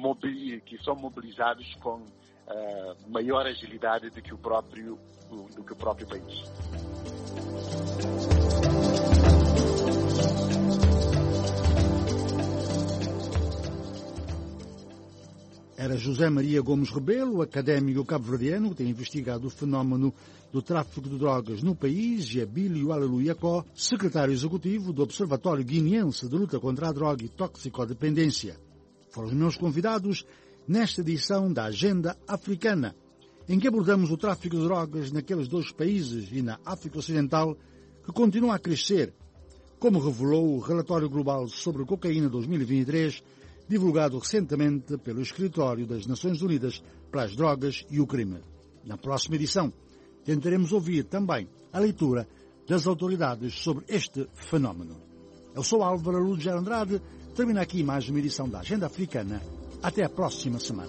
que são mobilizados com uh, maior agilidade do que o próprio, do que o próprio país. Era Para José Maria Gomes Rebelo, académico cabo-verdiano que tem investigado o fenómeno do tráfico de drogas no país, e Abílio Aleluyacó, secretário executivo do Observatório Guineense de Luta contra a Droga e Toxicodependência. Foram os meus convidados nesta edição da Agenda Africana, em que abordamos o tráfico de drogas naqueles dois países e na África Ocidental, que continua a crescer, como revelou o Relatório Global sobre Cocaína dois mil e vinte e três, divulgado recentemente pelo Escritório das Nações Unidas para as Drogas e o Crime. Na próxima edição, tentaremos ouvir também a leitura das autoridades sobre este fenómeno. Eu sou Álvaro Lúger Andrade, termina aqui mais uma edição da Agenda Africana. Até a próxima semana.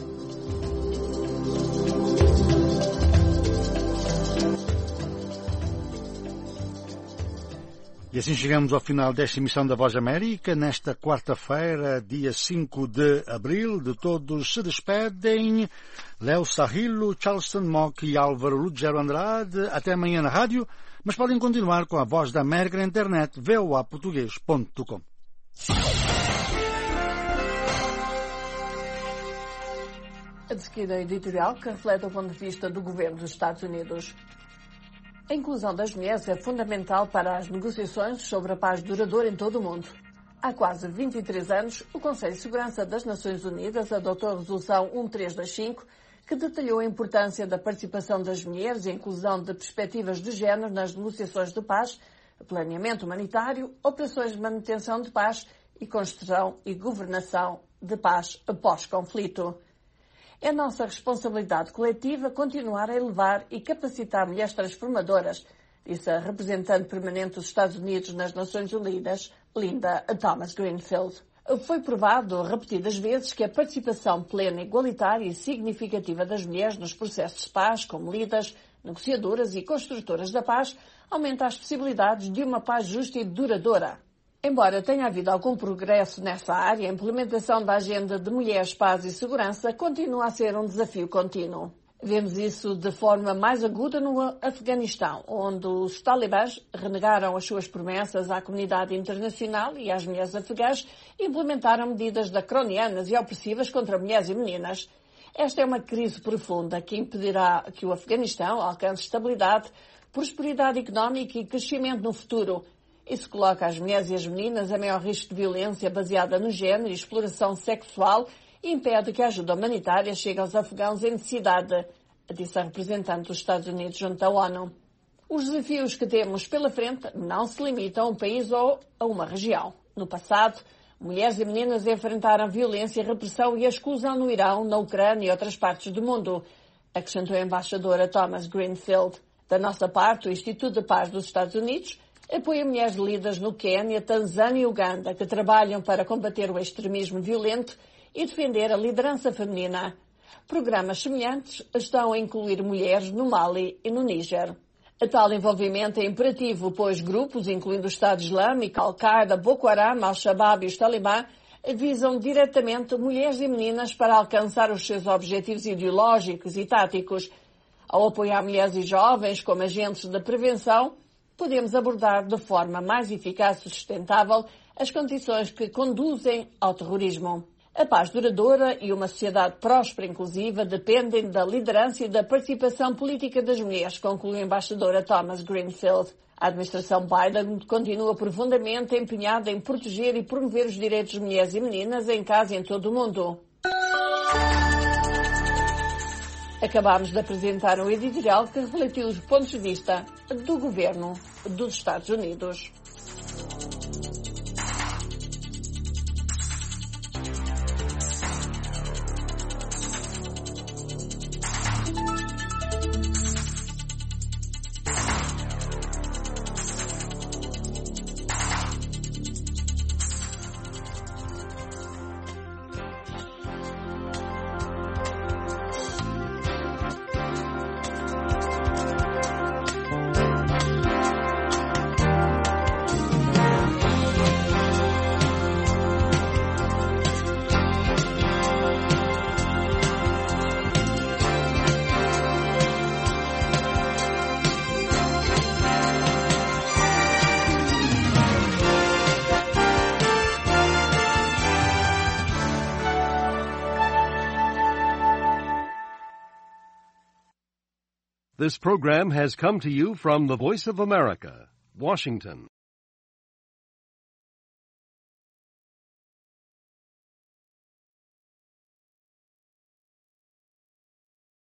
E assim chegamos ao final desta emissão da Voz América. Nesta quarta-feira, dia cinco de abril, de todos se despedem Léo Sahilo, Charleston Mock e Álvaro Lúger Andrade. Até amanhã na rádio, mas podem continuar com a Voz da América na internet, v o a português ponto com. A de seguida editorial que reflete o ponto de vista do governo dos Estados Unidos. A inclusão das mulheres é fundamental para as negociações sobre a paz duradoura em todo o mundo. Há quase vinte e três anos, o Conselho de Segurança das Nações Unidas adotou a Resolução um três dois cinco, que detalhou a importância da participação das mulheres e a inclusão de perspectivas de género nas negociações de paz, planeamento humanitário, operações de manutenção de paz e construção e governação de paz pós-conflito. É nossa responsabilidade coletiva continuar a elevar e capacitar mulheres transformadoras, disse a representante permanente dos Estados Unidos nas Nações Unidas, Linda Thomas Greenfield. Foi provado repetidas vezes que a participação plena, igualitária e significativa das mulheres nos processos de paz, como líderes, negociadoras e construtoras da paz, aumenta as possibilidades de uma paz justa e duradoura. Embora tenha havido algum progresso nessa área, a implementação da Agenda de Mulheres, Paz e Segurança continua a ser um desafio contínuo. Vemos isso de forma mais aguda no Afeganistão, onde os talibãs renegaram as suas promessas à comunidade internacional e às mulheres afegãs e implementaram medidas draconianas e opressivas contra mulheres e meninas. Esta é uma crise profunda que impedirá que o Afeganistão alcance estabilidade, prosperidade económica e crescimento no futuro. Isso coloca as mulheres e as meninas a maior risco de violência baseada no género e exploração sexual e impede que a ajuda humanitária chegue aos afegãos em necessidade, disse a representante dos Estados Unidos junto à ONU. Os desafios que temos pela frente não se limitam a um país ou a uma região. No passado, mulheres e meninas enfrentaram violência, repressão e exclusão no Irão, na Ucrânia e outras partes do mundo, acrescentou a embaixadora Thomas Greenfield. Da nossa parte, o Instituto de Paz dos Estados Unidos apoia mulheres líderes no Quênia, Tanzânia e Uganda que trabalham para combater o extremismo violento e defender a liderança feminina. Programas semelhantes estão a incluir mulheres no Mali e no Níger. A tal envolvimento é imperativo, pois grupos, incluindo o Estado Islâmico, Al-Qaeda, Boko Haram, Al-Shabaab e os Talibã, visam diretamente mulheres e meninas para alcançar os seus objetivos ideológicos e táticos. Ao apoiar mulheres e jovens como agentes de prevenção, podemos abordar de forma mais eficaz e sustentável as condições que conduzem ao terrorismo. A paz duradoura e uma sociedade próspera e inclusiva dependem da liderança e da participação política das mulheres, concluiu a embaixadora Thomas Greenfield. A administração Biden continua profundamente empenhada em proteger e promover os direitos de mulheres e meninas em casa e em todo o mundo. Acabamos de apresentar um editorial que refletiu os pontos de vista do governo dos Estados Unidos. This program has come to you from the Voice of America, Washington.